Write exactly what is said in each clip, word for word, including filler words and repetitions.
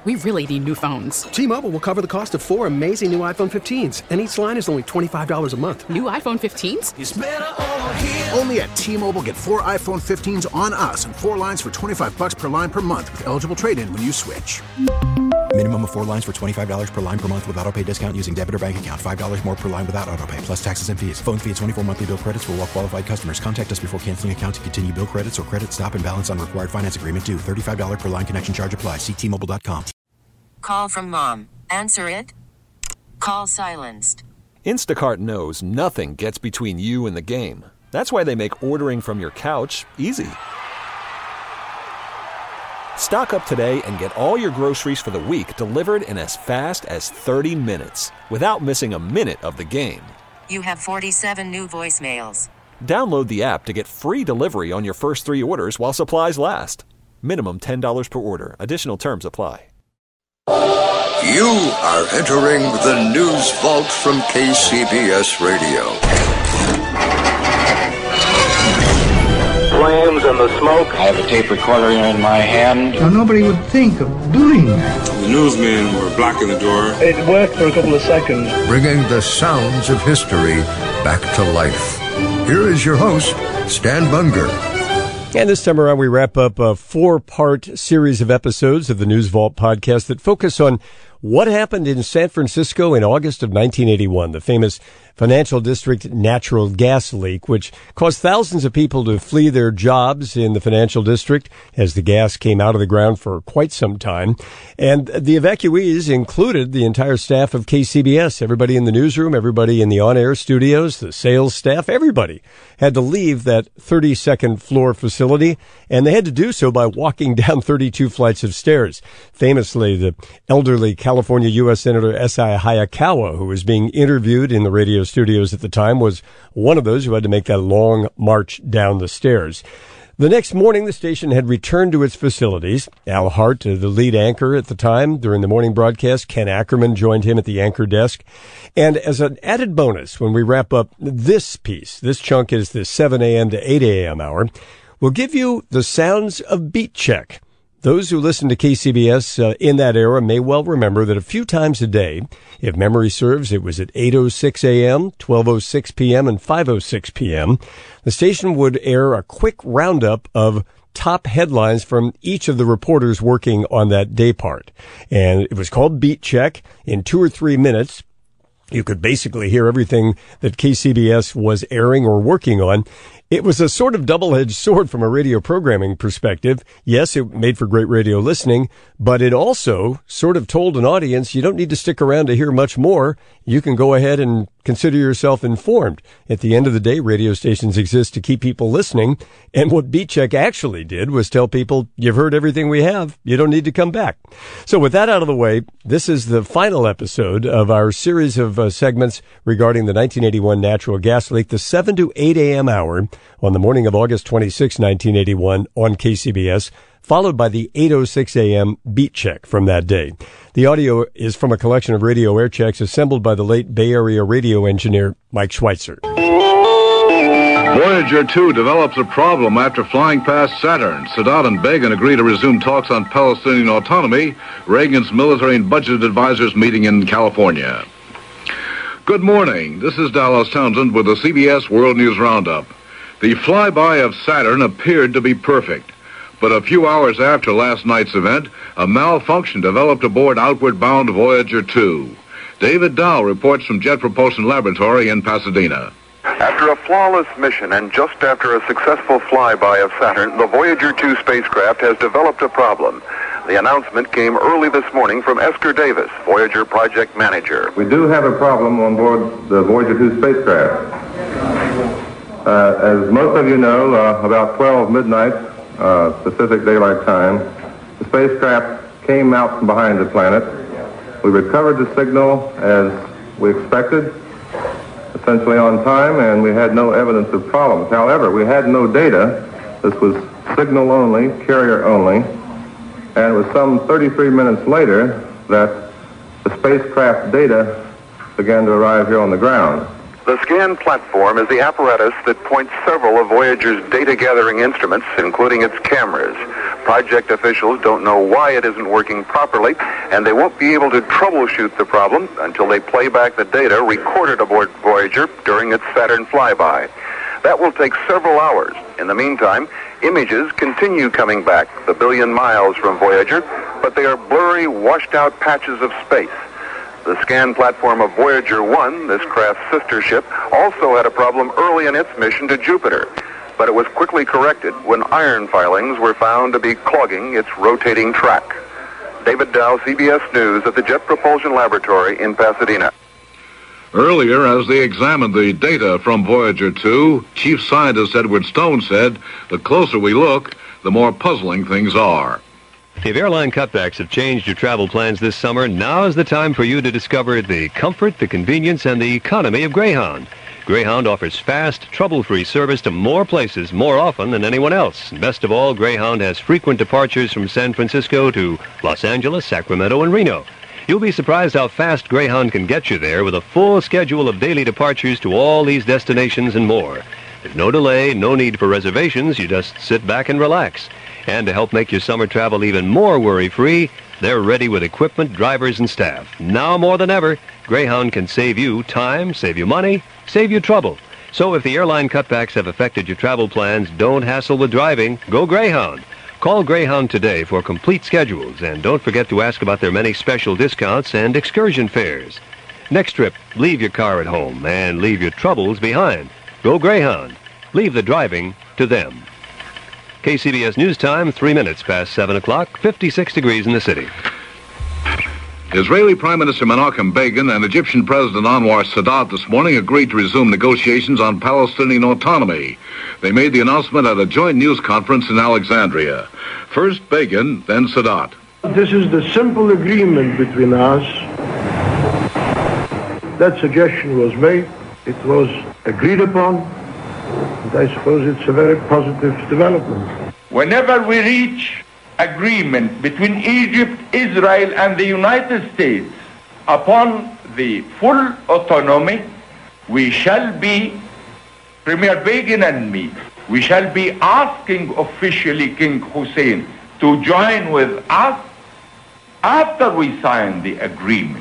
We really need new phones. T-Mobile will cover the cost of four amazing new iPhone fifteens, and each line is only twenty-five dollars a month. New iPhone fifteens? It's better over here. Only at T-Mobile, get four iPhone fifteens on us and four lines for twenty-five dollars per line per month with eligible trade-in when you switch. Minimum of four lines for twenty-five dollars per line per month with autopay discount using debit or bank account. five dollars more per line without autopay, plus taxes and fees. Phone fee at twenty-four monthly bill credits for well-qualified customers. Contact us before canceling account to continue bill credits or credit stop and balance on required finance agreement due. thirty-five dollars per line connection charge applies. See T Mobile dot com. Call from mom. Answer it. Call silenced. Instacart knows nothing gets between you and the game. That's why they make ordering from your couch easy. Stock up today and get all your groceries for the week delivered in as fast as thirty minutes without missing a minute of the game. You have forty-seven new voicemails. Download the app to get free delivery on your first three orders while supplies last. Minimum ten dollars per order. Additional terms apply. You are entering the News Vault from K C B S Radio. Flames and the smoke. I have a tape recorder in my hand. Now, nobody would think of doing that. The newsmen were blocking the door. It worked for a couple of seconds. Bringing the sounds of history back to life. Here is your host, Stan Bunger. And this time around, we wrap up a four-part series of episodes of the News Vault podcast that focus on what happened in San Francisco in August of nineteen eighty-one, the famous Financial District natural gas leak, which caused thousands of people to flee their jobs in the financial district as the gas came out of the ground for quite some time. And the evacuees included the entire staff of K C B S, everybody in the newsroom, everybody in the on-air studios, the sales staff, everybody had to leave that thirty-second floor facility, and they had to do so by walking down thirty-two flights of stairs. Famously, the elderly California U S Senator S I Hayakawa, who was being interviewed in the radio studios at the time, was one of those who had to make that long march down the stairs. The next morning, the station had returned to its facilities. Al Hart, the lead anchor at the time during the morning broadcast, Ken Ackerman joined him at the anchor desk. And as an added bonus, when we wrap up this piece, this chunk is the seven a.m. to eight a.m. hour, we'll give you the sounds of Beat Check. Those who listen to K C B S uh, in that era may well remember that a few times a day, if memory serves, it was at eight oh six a.m., twelve oh six p.m., and five oh six p.m., the station would air a quick roundup of top headlines from each of the reporters working on that day part. And it was called Beat Check. In two or three minutes, you could basically hear everything that K C B S was airing or working on. It was a sort of double-edged sword from a radio programming perspective. Yes, it made for great radio listening, but it also sort of told an audience you don't need to stick around to hear much more. You can go ahead and consider yourself informed. At the end of the day, radio stations exist to keep people listening, and what Beat Check actually did was tell people, you've heard everything we have, you don't need to come back. So with that out of the way, this is the final episode of our series of uh, segments regarding the nineteen eighty-one natural gas leak, the seven to eight a.m. hour on the morning of August twenty-sixth, nineteen eighty-one on K C B S, followed by the eight oh six a.m. Beat Check from that day. The audio is from a collection of radio air checks assembled by the late Bay Area radio engineer Mike Schweitzer. Voyager two develops a problem after flying past Saturn. Sadat and Begin agree to resume talks on Palestinian autonomy. Reagan's military and budget advisors meeting in California. Good morning. This is Dallas Townsend with the C B S World News Roundup. The flyby of Saturn appeared to be perfect. But a few hours after last night's event, a malfunction developed aboard outward-bound Voyager two. David Dow reports from Jet Propulsion Laboratory in Pasadena. After a flawless mission and just after a successful flyby of Saturn, the Voyager two spacecraft has developed a problem. The announcement came early this morning from Esker Davis, Voyager project manager. We do have a problem on board the Voyager two spacecraft. Uh, as most of you know, uh, about twelve midnight uh, Pacific Daylight Time, the spacecraft came out from behind the planet. We recovered the signal as we expected, essentially on time, and we had no evidence of problems. However, we had no data. This was signal only, carrier only, and it was some thirty-three minutes later that the spacecraft data began to arrive here on the ground. The scan platform is the apparatus that points several of Voyager's data-gathering instruments, including its cameras. Project officials don't know why it isn't working properly, and they won't be able to troubleshoot the problem until they play back the data recorded aboard Voyager during its Saturn flyby. That will take several hours. In the meantime, images continue coming back, the billion miles from Voyager, but they are blurry, washed-out patches of space. The scan platform of Voyager one, this craft's sister ship, also had a problem early in its mission to Jupiter, but it was quickly corrected when iron filings were found to be clogging its rotating track. David Dow, C B S News, at the Jet Propulsion Laboratory in Pasadena. Earlier, as they examined the data from Voyager two, Chief Scientist Edward Stone said, the closer we look, the more puzzling things are. If airline cutbacks have changed your travel plans this summer, now is the time for you to discover the comfort, the convenience, and the economy of Greyhound. Greyhound offers fast, trouble-free service to more places more often than anyone else. And best of all, Greyhound has frequent departures from San Francisco to Los Angeles, Sacramento, and Reno. You'll be surprised how fast Greyhound can get you there with a full schedule of daily departures to all these destinations and more. There's no delay, no need for reservations. You just sit back and relax. And to help make your summer travel even more worry-free, they're ready with equipment, drivers, and staff. Now more than ever, Greyhound can save you time, save you money, save you trouble. So if the airline cutbacks have affected your travel plans, don't hassle with driving. Go Greyhound. Call Greyhound today for complete schedules, and don't forget to ask about their many special discounts and excursion fares. Next trip, leave your car at home and leave your troubles behind. Go Greyhound. Leave the driving to them. K C B S News Time, three minutes past seven o'clock, fifty-six degrees in the city. Israeli Prime Minister Menachem Begin and Egyptian President Anwar Sadat this morning agreed to resume negotiations on Palestinian autonomy. They made the announcement at a joint news conference in Alexandria. First Begin, then Sadat. This is the simple agreement between us. That suggestion was made. It was agreed upon. And I suppose it's a very positive development. Whenever we reach agreement between Egypt, Israel, and the United States upon the full autonomy, we shall be, Premier Begin and me, we shall be asking officially King Hussein to join with us after we sign the agreement.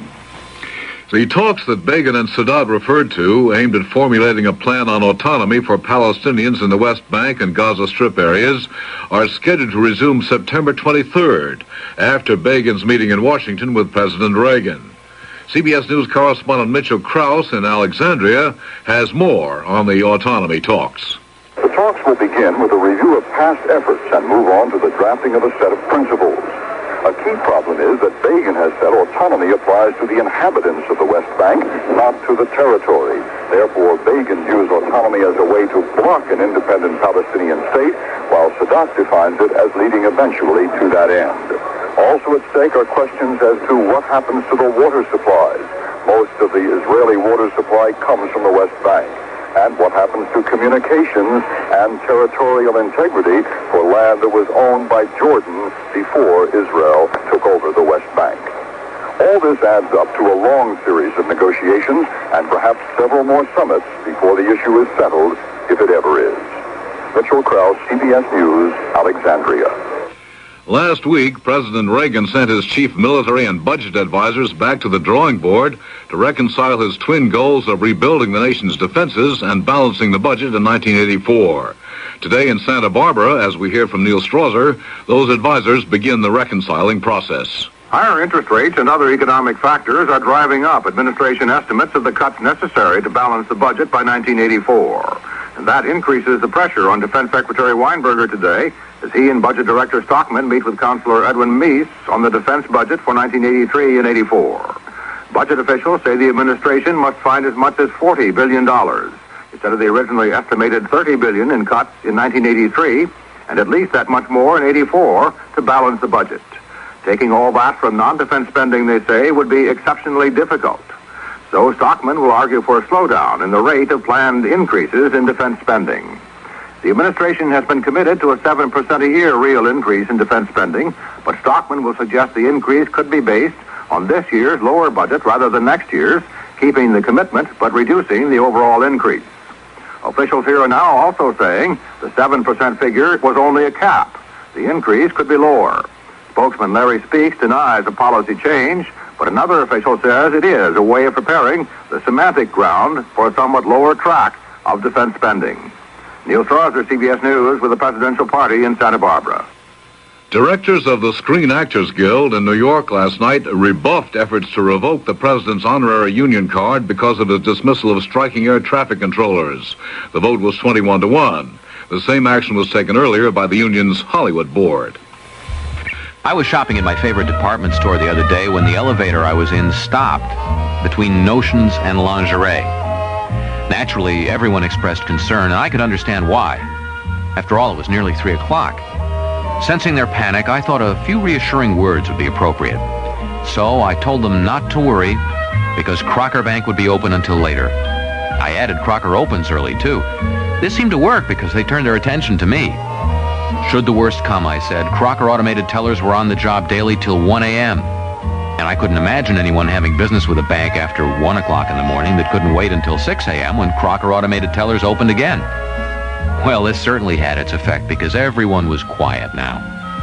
The talks that Begin and Sadat referred to, aimed at formulating a plan on autonomy for Palestinians in the West Bank and Gaza Strip areas, are scheduled to resume September twenty-third, after Begin's meeting in Washington with President Reagan. C B S News correspondent Mitchell Krauss in Alexandria has more on the autonomy talks. The talks will begin with a review of past efforts and move on to the drafting of a set of principles. A key problem is that Begin has said autonomy applies to the inhabitants of the West Bank, not to the territory. Therefore, Begin views autonomy as a way to block an independent Palestinian state, while Sadat defines it as leading eventually to that end. Also at stake are questions as to what happens to the water supplies. Most of the Israeli water supply comes from the West Bank. And what happens to communications and territorial integrity for land that was owned by Jordan before Israel took over the West Bank. All this adds up to a long series of negotiations and perhaps several more summits before the issue is settled, if it ever is. Mitchell Krauss, C B S News, Alexandria. Last week, President Reagan sent his chief military and budget advisors back to the drawing board to reconcile his twin goals of rebuilding the nation's defenses and balancing the budget in nineteen eighty-four. Today in Santa Barbara, as we hear from Neil Strasser, those advisors begin the reconciling process. Higher interest rates and other economic factors are driving up administration estimates of the cuts necessary to balance the budget by nineteen eighty-four. And that increases the pressure on Defense Secretary Weinberger today as he and Budget Director Stockman meet with Counselor Edwin Meese on the defense budget for nineteen eighty-three and eighty-four. Budget officials say the administration must find as much as forty billion dollars instead of the originally estimated thirty billion dollars in cuts in nineteen eighty-three, and at least that much more in eighty-four to balance the budget. Taking all that from non-defense spending, they say, would be exceptionally difficult. So Stockman will argue for a slowdown in the rate of planned increases in defense spending. The administration has been committed to a seven percent a year real increase in defense spending, but Stockman will suggest the increase could be based on this year's lower budget rather than next year's, keeping the commitment but reducing the overall increase. Officials here are now also saying the seven percent figure was only a cap. The increase could be lower. Spokesman Larry Speaks denies a policy change, but another official says it is a way of preparing the semantic ground for a somewhat lower track of defense spending. Neil Strasser, C B S News, with the presidential party in Santa Barbara. Directors of the Screen Actors Guild in New York last night rebuffed efforts to revoke the president's honorary union card because of his dismissal of striking air traffic controllers. The vote was twenty-one to one. The same action was taken earlier by the union's Hollywood board. I was shopping at my favorite department store the other day when the elevator I was in stopped between notions and lingerie. Naturally, everyone expressed concern, and I could understand why. After all, it was nearly three o'clock. Sensing their panic, I thought a few reassuring words would be appropriate. So I told them not to worry, because Crocker Bank would be open until later. I added Crocker opens early, too. This seemed to work because they turned their attention to me. Should the worst come, I said, Crocker automated tellers were on the job daily till one a.m. And I couldn't imagine anyone having business with a bank after one o'clock in the morning that couldn't wait until six a.m. when Crocker automated tellers opened again. Well, this certainly had its effect because everyone was quiet now.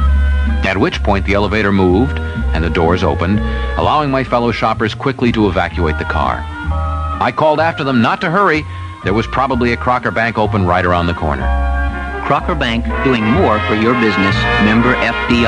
At which point the elevator moved and the doors opened, allowing my fellow shoppers quickly to evacuate the car. I called after them not to hurry. There was probably a Crocker Bank open right around the corner. Crocker Bank, doing more for your business. Member F D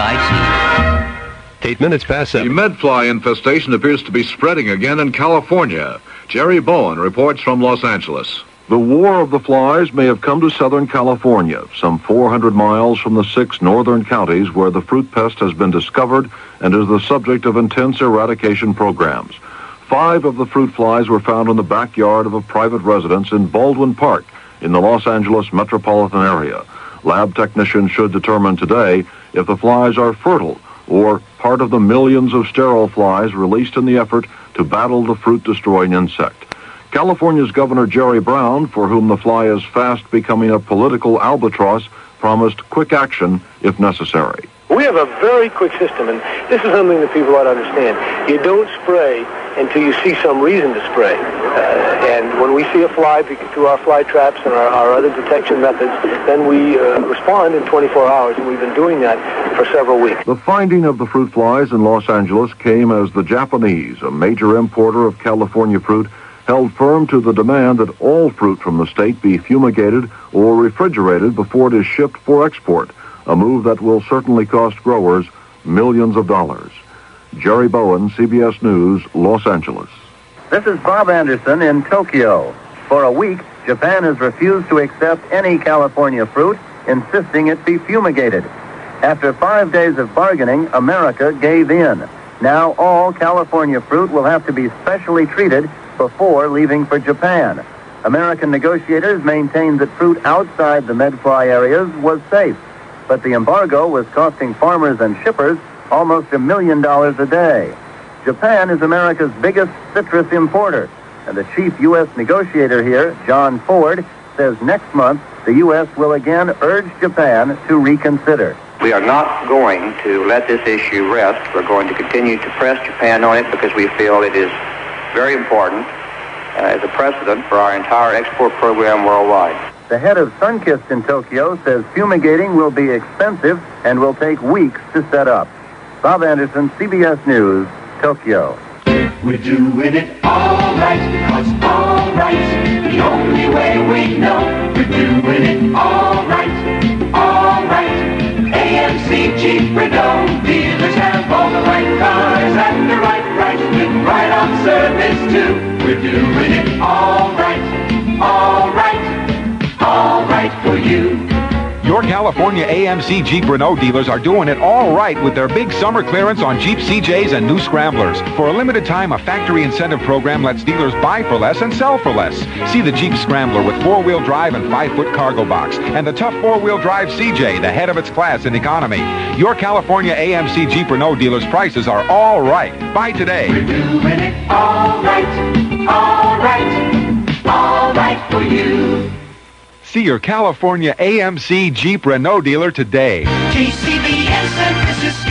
I C. Eight minutes past seven. The medfly infestation appears to be spreading again in California. Jerry Bowen reports from Los Angeles. The war of the flies may have come to Southern California, some four hundred miles from the six northern counties where the fruit pest has been discovered and is the subject of intense eradication programs. Five of the fruit flies were found in the backyard of a private residence in Baldwin Park in the Los Angeles metropolitan area. Lab technicians should determine today if the flies are fertile or part of the millions of sterile flies released in the effort to battle the fruit-destroying insect. California's Governor Jerry Brown, for whom the fly is fast becoming a political albatross, promised quick action if necessary. We have a very quick system, and this is something that people ought to understand. You don't spray until you see some reason to spray. Uh, and when we see a fly through our fly traps and our, our other detection methods, then we uh, respond in twenty-four hours, and we've been doing that for several weeks. The finding of the fruit flies in Los Angeles came as the Japanese, a major importer of California fruit, held firm to the demand that all fruit from the state be fumigated or refrigerated before it is shipped for export, a move that will certainly cost growers millions of dollars. Jerry Bowen, C B S News, Los Angeles. This is Bob Anderson in Tokyo. For a week, Japan has refused to accept any California fruit, insisting it be fumigated. After five days of bargaining, America gave in. Now all California fruit will have to be specially treated before leaving for Japan. American negotiators maintained that fruit outside the medfly areas was safe, but the embargo was costing farmers and shippers almost a million dollars a day. Japan is America's biggest citrus importer, and the chief U S negotiator here, John Ford, says next month the U S will again urge Japan to reconsider. We are not going to let this issue rest. We're going to continue to press Japan on it because we feel it is very important uh, as a precedent for our entire export program worldwide. The head of Sunkist in Tokyo says fumigating will be expensive and will take weeks to set up. Bob Anderson, C B S News, Tokyo. We're doing it all right, because all right's the only way we know. We're doing it all right, all right. A M C Jeep Renault dealers have all the right cars at the right price with right on service too. We're doing it all right, all right, all right for you. Your California A M C Jeep Renault dealers are doing it all right with their big summer clearance on Jeep C Js and new Scramblers. For a limited time, a factory incentive program lets dealers buy for less and sell for less. See the Jeep Scrambler with four-wheel drive and five-foot cargo box, and the tough four-wheel drive C J, the head of its class in economy. Your California A M C Jeep Renault dealers' prices are all right. Buy today. We're doing it all right, all right, all right for you. See your California A M C Jeep Renault dealer today. J C B S San Francisco.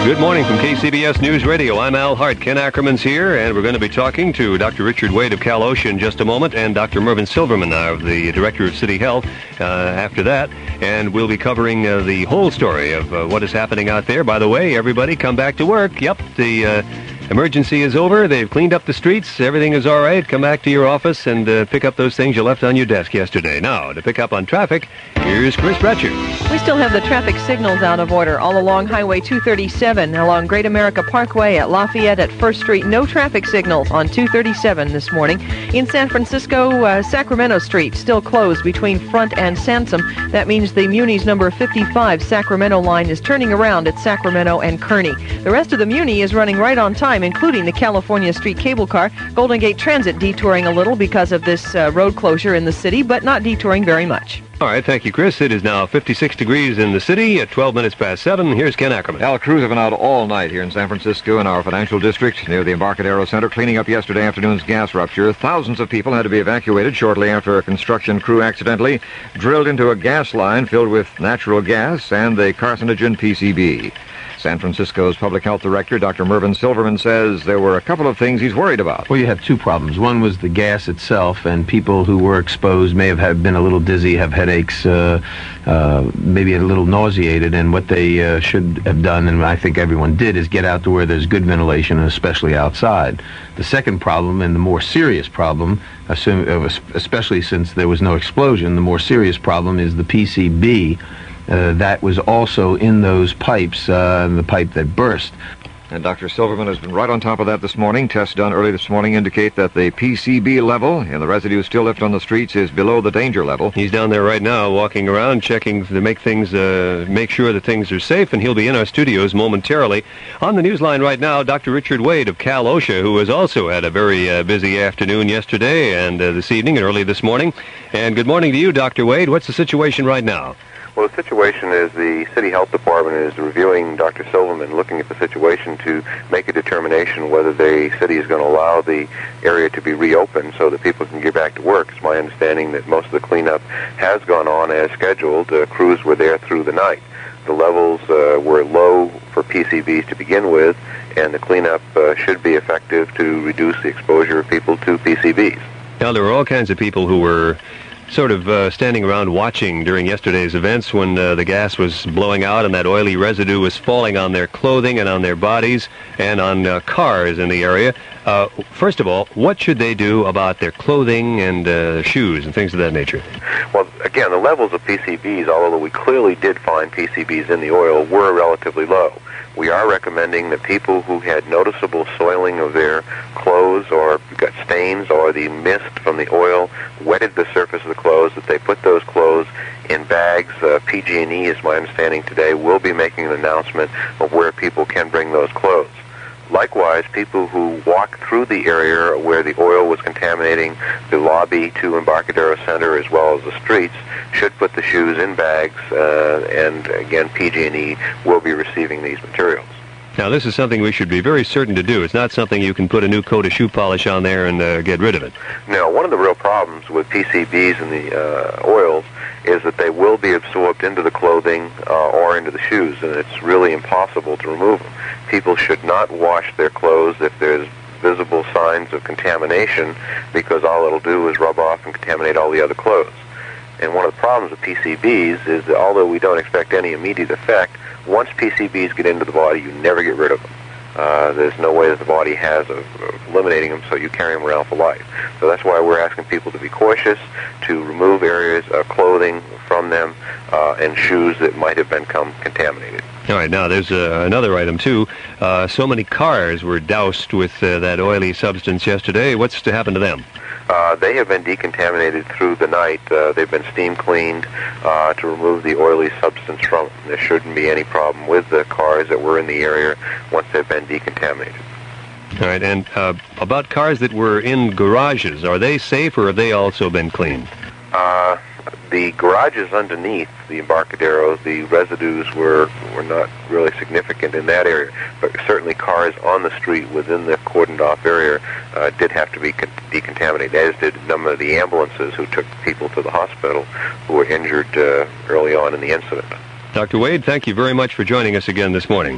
Good morning from K C B S News Radio. I'm Al Hart. Ken Ackerman's here, and we're going to be talking to Doctor Richard Wade of Cal OSHA in just a moment, and Doctor Mervyn Silverman, uh, the Director of City Health, uh, after that. And we'll be covering uh, the whole story of uh, what is happening out there. By the way, everybody come back to work. Yep, the uh, emergency is over. They've cleaned up the streets. Everything is all right. Come back to your office and uh, pick up those things you left on your desk yesterday. Now, to pick up on traffic, here's Chris Bretcher. We still have the traffic signals out of order all along Highway two thirty-seven, along Great America Parkway at Lafayette at First Street. No traffic signals on two thirty-seven this morning. In San Francisco, uh, Sacramento Street still closed between Front and Sansom. That means the Muni's number fifty-five Sacramento line is turning around at Sacramento and Kearney. The rest of the Muni is running right on time, including the California Street cable car. Golden Gate Transit detouring a little because of this uh, road closure in the city, but not detouring very much. All right, thank you, Chris. It is now fifty-six degrees in the city at twelve minutes past seven. Here's Ken Ackerman. Al, crews have been out all night here in San Francisco in our financial district near the Embarcadero Center, cleaning up yesterday afternoon's gas rupture. Thousands of people had to be evacuated shortly after a construction crew accidentally drilled into a gas line filled with natural gas and the carcinogen P C B. San Francisco's public health director, Doctor Mervyn Silverman, says there were a couple of things he's worried about. Well, you have two problems. One was the gas itself, and people who were exposed may have had been a little dizzy, have headaches, uh, uh, maybe a little nauseated, and what they uh, should have done, and I think everyone did, is get out to where there's good ventilation, especially outside. The second problem, and the more serious problem, assume, especially since there was no explosion, the more serious problem is the P C B. Uh, that was also in those pipes, uh, the pipe that burst. And Doctor Silverman has been right on top of that this morning. Tests done early this morning indicate that the P C B level and the residue still left on the streets is below the danger level. He's down there right now walking around checking to make things, uh, make sure that things are safe, and he'll be in our studios momentarily. On the news line right now, Doctor Richard Wade of Cal OSHA, who has also had a very uh, busy afternoon yesterday and uh, this evening and early this morning. And good morning to you, Doctor Wade. What's the situation right now? Well, the situation is the City Health Department is reviewing Doctor Silverman, looking at the situation to make a determination whether the city is going to allow the area to be reopened so that people can get back to work. It's my understanding that most of the cleanup has gone on as scheduled. Uh, crews were there through the night. The levels uh, were low for P C Bs to begin with, and the cleanup uh, should be effective to reduce the exposure of people to P C Bs. Now, there were all kinds of people who were sort of uh, standing around watching during yesterday's events when uh, the gas was blowing out and that oily residue was falling on their clothing and on their bodies and on uh, cars in the area. Uh, first of all, what should they do about their clothing and uh, shoes and things of that nature? Well, again, the levels of P C Bs, although we clearly did find P C Bs in the oil, were relatively low. We are recommending that people who had noticeable soiling of their clothes or got stains or the mist from the oil wetted the surface of the clothes, that they put those clothes in bags. Uh, P G and E, is my understanding today, will be making an announcement of where people can bring those clothes. Likewise, people who walk through the area where the oil was contaminating the lobby to Embarcadero Center as well as the streets should put the shoes in bags, uh, and again, P G and E will be receiving these materials. Now, this is something we should be very certain to do. It's not something you can put a new coat of shoe polish on there and uh, get rid of it. No, one of the real problems with P C Bs and the uh, oils is that they will be absorbed into the clothing uh, or into the shoes, and it's really impossible to remove them. People should not wash their clothes if there's visible signs of contamination, because all it'll do is rub off and contaminate all the other clothes. And one of the problems with P C Bs is that although we don't expect any immediate effect, once P C Bs get into the body, you never get rid of them. Uh, there's no way that the body has of, of eliminating them, so you carry them around for life. So that's why we're asking people to be cautious, to remove areas of clothing from them uh, and shoes that might have become contaminated. All right, now there's uh, another item, too. Uh, so many cars were doused with uh, that oily substance yesterday. What's to happen to them? Uh, they have been decontaminated through the night. Uh, they've been steam cleaned uh, to remove the oily substance from them. There shouldn't be any problem with the cars that were in the area once they've been decontaminated. All right, and uh, about cars that were in garages, are they safe or have they also been cleaned? Uh, the garages underneath the Embarcadero, the residues were, were not really significant in that area, but certainly cars on the street within the cordoned-off area uh, did have to be con- decontaminated, as did a number of the ambulances who took people to the hospital who were injured uh, early on in the incident. Doctor Wade, thank you very much for joining us again this morning.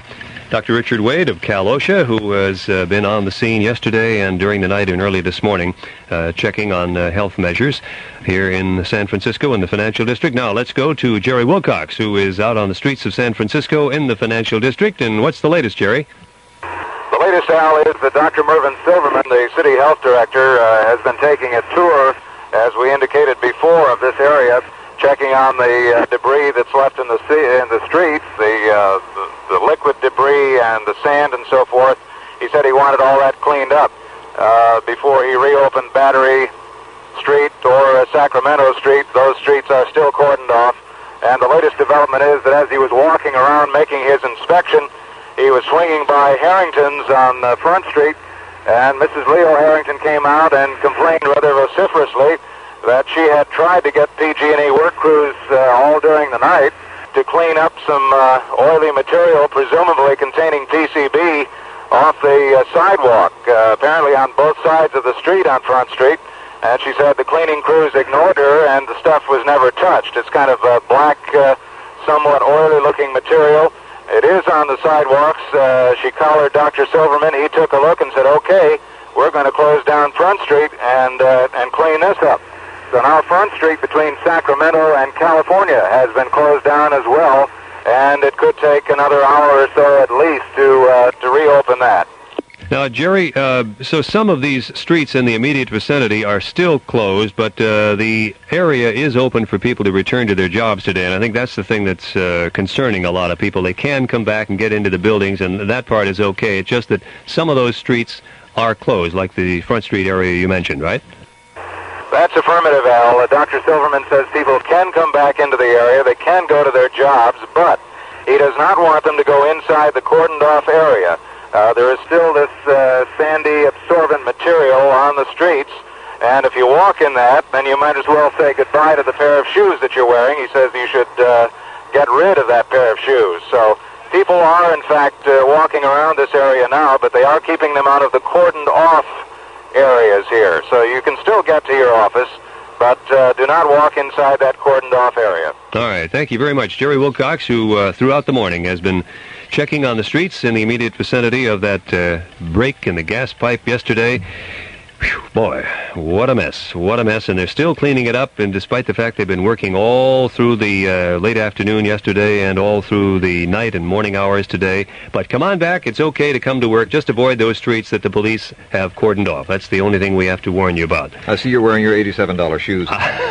Doctor Richard Wade of Cal OSHA, who has uh, been on the scene yesterday and during the night and early this morning, uh, checking on uh, health measures here in San Francisco in the Financial District. Now, let's go to Jerry Wilcox, who is out on the streets of San Francisco in the Financial District. And what's the latest, Jerry? The latest, Al, is that Doctor Mervyn Silverman, the City Health Director, uh, has been taking a tour, as we indicated before, of this area, checking on the uh, debris that's left in the sea, in the streets, the, uh, the the liquid debris and the sand and so forth. He said he wanted all that cleaned up uh, before he reopened Battery Street or uh, Sacramento Street. Those streets are still cordoned off. And the latest development is that as he was walking around making his inspection, he was swinging by Harrington's on uh, Front Street, and Missus Leo Harrington came out and complained rather vociferously that she had tried to get P G and E work crews uh, all during the night to clean up some uh, oily material, presumably containing P C B, off the uh, sidewalk, uh, apparently on both sides of the street on Front Street. And she said the cleaning crews ignored her and the stuff was never touched. It's kind of a black, uh, somewhat oily-looking material. It is on the sidewalks. Uh, she collared Doctor Silverman. He took a look and said, okay, we're going to close down Front Street and, uh, and clean this up. So now Front Street between Sacramento and California has been closed down as well, and it could take another hour or so at least to uh, to reopen that. Now, Jerry, uh, so some of these streets in the immediate vicinity are still closed, but uh, the area is open for people to return to their jobs today, and I think that's the thing that's uh, concerning a lot of people. They can come back and get into the buildings, and that part is okay. It's just that some of those streets are closed, like the Front Street area you mentioned, right? That's affirmative, Al. Uh, Doctor Silverman says people can come back into the area, they can go to their jobs, but he does not want them to go inside the cordoned-off area. Uh, there is still this uh, sandy, absorbent material on the streets, and if you walk in that, then you might as well say goodbye to the pair of shoes that you're wearing. He says you should uh, get rid of that pair of shoes. So people are, in fact, uh, walking around this area now, but they are keeping them out of the cordoned-off areas here. So you can still get to your office, but uh, do not walk inside that cordoned-off area. All right. Thank you very much. Jerry Wilcox, who uh, throughout the morning has been checking on the streets in the immediate vicinity of that uh, break in the gas pipe yesterday. Whew, boy, what a mess. What a mess. And they're still cleaning it up, and despite the fact they've been working all through the uh, late afternoon yesterday and all through the night and morning hours today. But come on back. It's okay to come to work. Just avoid those streets that the police have cordoned off. That's the only thing we have to warn you about. I see you're wearing your eighty-seven dollar shoes.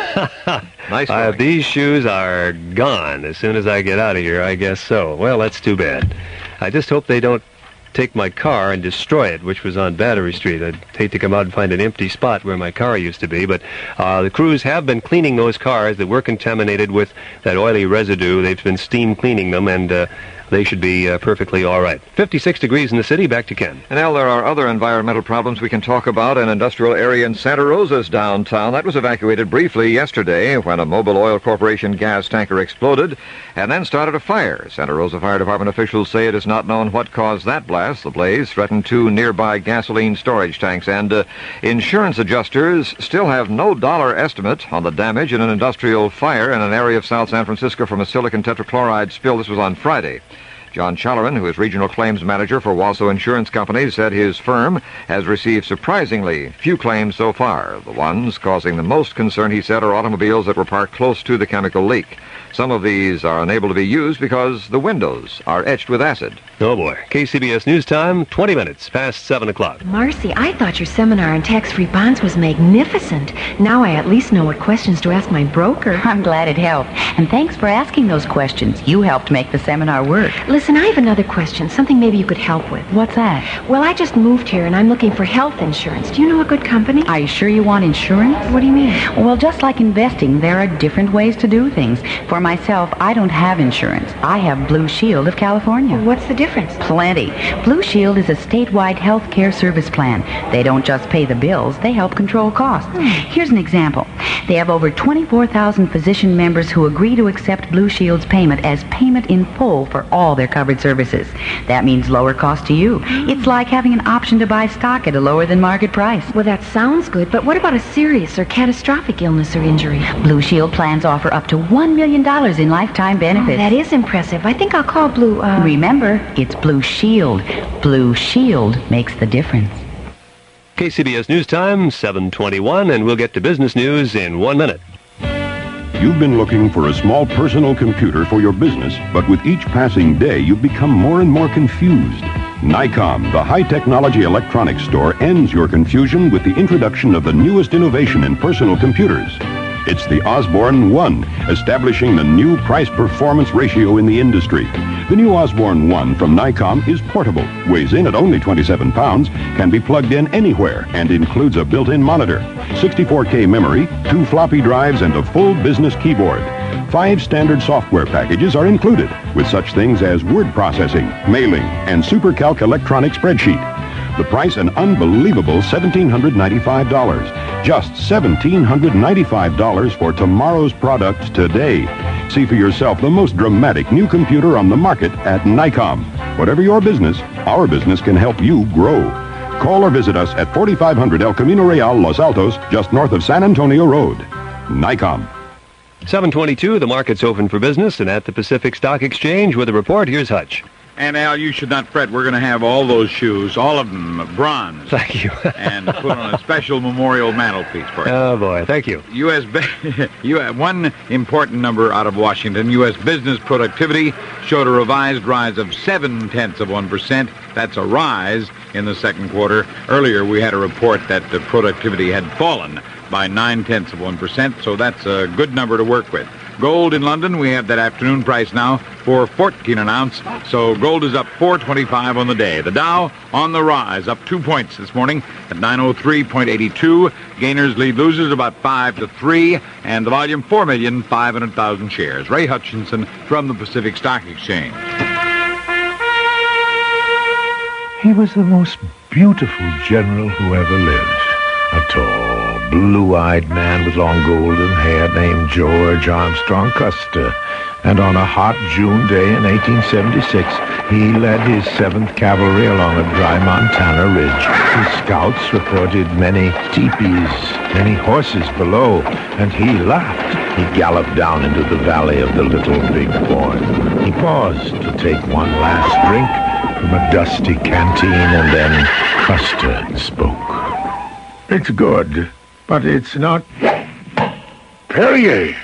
Nice. Uh, these shoes are gone as soon as I get out of here, I guess so. Well, that's too bad. I just hope they don't take my car and destroy it, which was on Battery Street. I'd hate to come out and find an empty spot where my car used to be, but uh, the crews have been cleaning those cars that were contaminated with that oily residue. They've been steam cleaning them, and uh, they should be uh, perfectly all right. fifty-six degrees in the city. Back to Ken. And Al, there are other environmental problems we can talk about. An industrial area in Santa Rosa's downtown that was evacuated briefly yesterday when a Mobil Oil Corporation gas tanker exploded and then started a fire. Santa Rosa Fire Department officials say it is not known what caused that blast. The blaze threatened two nearby gasoline storage tanks, and uh, insurance adjusters still have no dollar estimate on the damage in an industrial fire in an area of South San Francisco from a silicon tetrachloride spill. This was on Friday. John Challoran, who is regional claims manager for Wausau Insurance Company, said his firm has received surprisingly few claims so far. The ones causing the most concern, he said, are automobiles that were parked close to the chemical leak. Some of these are unable to be used because the windows are etched with acid. Oh, boy. K C B S News Time, twenty minutes past seven o'clock. Marcy, I thought your seminar on tax-free bonds was magnificent. Now I at least know what questions to ask my broker. I'm glad it helped. And thanks for asking those questions. You helped make the seminar work. Listen, I have another question, something maybe you could help with. What's that? Well, I just moved here and I'm looking for health insurance. Do you know a good company? Are you sure you want insurance? What do you mean? Well, just like investing, there are different ways to do things. For myself, I don't have insurance. I have Blue Shield of California. Well, what's the difference? Plenty. Blue Shield is a statewide health care service plan. They don't just pay the bills, they help control costs. Hmm. Here's an example. They have over twenty-four thousand physician members who agree to accept Blue Shield's payment as payment in full for all their covered services. That means lower cost to you. It's like having an option to buy stock at a lower than market price. Well, that sounds good, but what about a serious or catastrophic illness or injury? Blue Shield plans offer up to one million dollars in lifetime benefits. Oh, that is impressive. I think I'll call Blue, uh... Remember, it's Blue Shield. Blue Shield makes the difference. K C B S News Time, seven twenty-one, and we'll get to business news in one minute. You've been looking for a small personal computer for your business, but with each passing day, you've become more and more confused. Nycom, the high-technology electronics store, ends your confusion with the introduction of the newest innovation in personal computers. It's the Osborne One, establishing the new price-performance ratio in the industry. The new Osborne One from Nycom is portable, weighs in at only twenty-seven pounds, can be plugged in anywhere, and includes a built-in monitor, sixty-four K memory, two floppy drives, and a full business keyboard. Five standard software packages are included, with such things as word processing, mailing, and SuperCalc electronic spreadsheet. The price an unbelievable one thousand seven hundred ninety-five dollars. Just one thousand seven hundred ninety-five dollars for tomorrow's product today. See for yourself the most dramatic new computer on the market at Nycom. Whatever your business, our business can help you grow. Call or visit us at forty-five hundred El Camino Real, Los Altos, just north of San Antonio Road. Nycom. seven twenty-two, the market's open for business, and at the Pacific Stock Exchange with a report, here's Hutch. And, Al, you should not fret. We're going to have all those shoes, all of them bronze. Thank you. And put on a special memorial mantelpiece for you. Oh, boy. Thank you. U S you have one important number out of Washington. U S business productivity showed a revised rise of seven-tenths of one percent. That's a rise in the second quarter. Earlier, we had a report that the productivity had fallen by nine-tenths of one percent, so that's a good number to work with. Gold in London, we have that afternoon price now for fourteen an ounce, so gold is up four twenty-five on the day. The Dow on the rise, up two points this morning at nine oh three point eight two. Gainers lead losers about five to three, and the volume four million five hundred thousand shares. Ray Hutchinson from the Pacific Stock Exchange. He was the most beautiful general who ever lived. A tall, blue-eyed man with long golden hair named George Armstrong Custer. And on a hot June day in eighteen seventy-six, he led his seventh Cavalry along a dry Montana ridge. His scouts reported many teepees, many horses below, and he laughed. He galloped down into the valley of the Little Big Horn. He paused to take one last drink from a dusty canteen, and then Custer spoke. It's good, but it's not Perrier.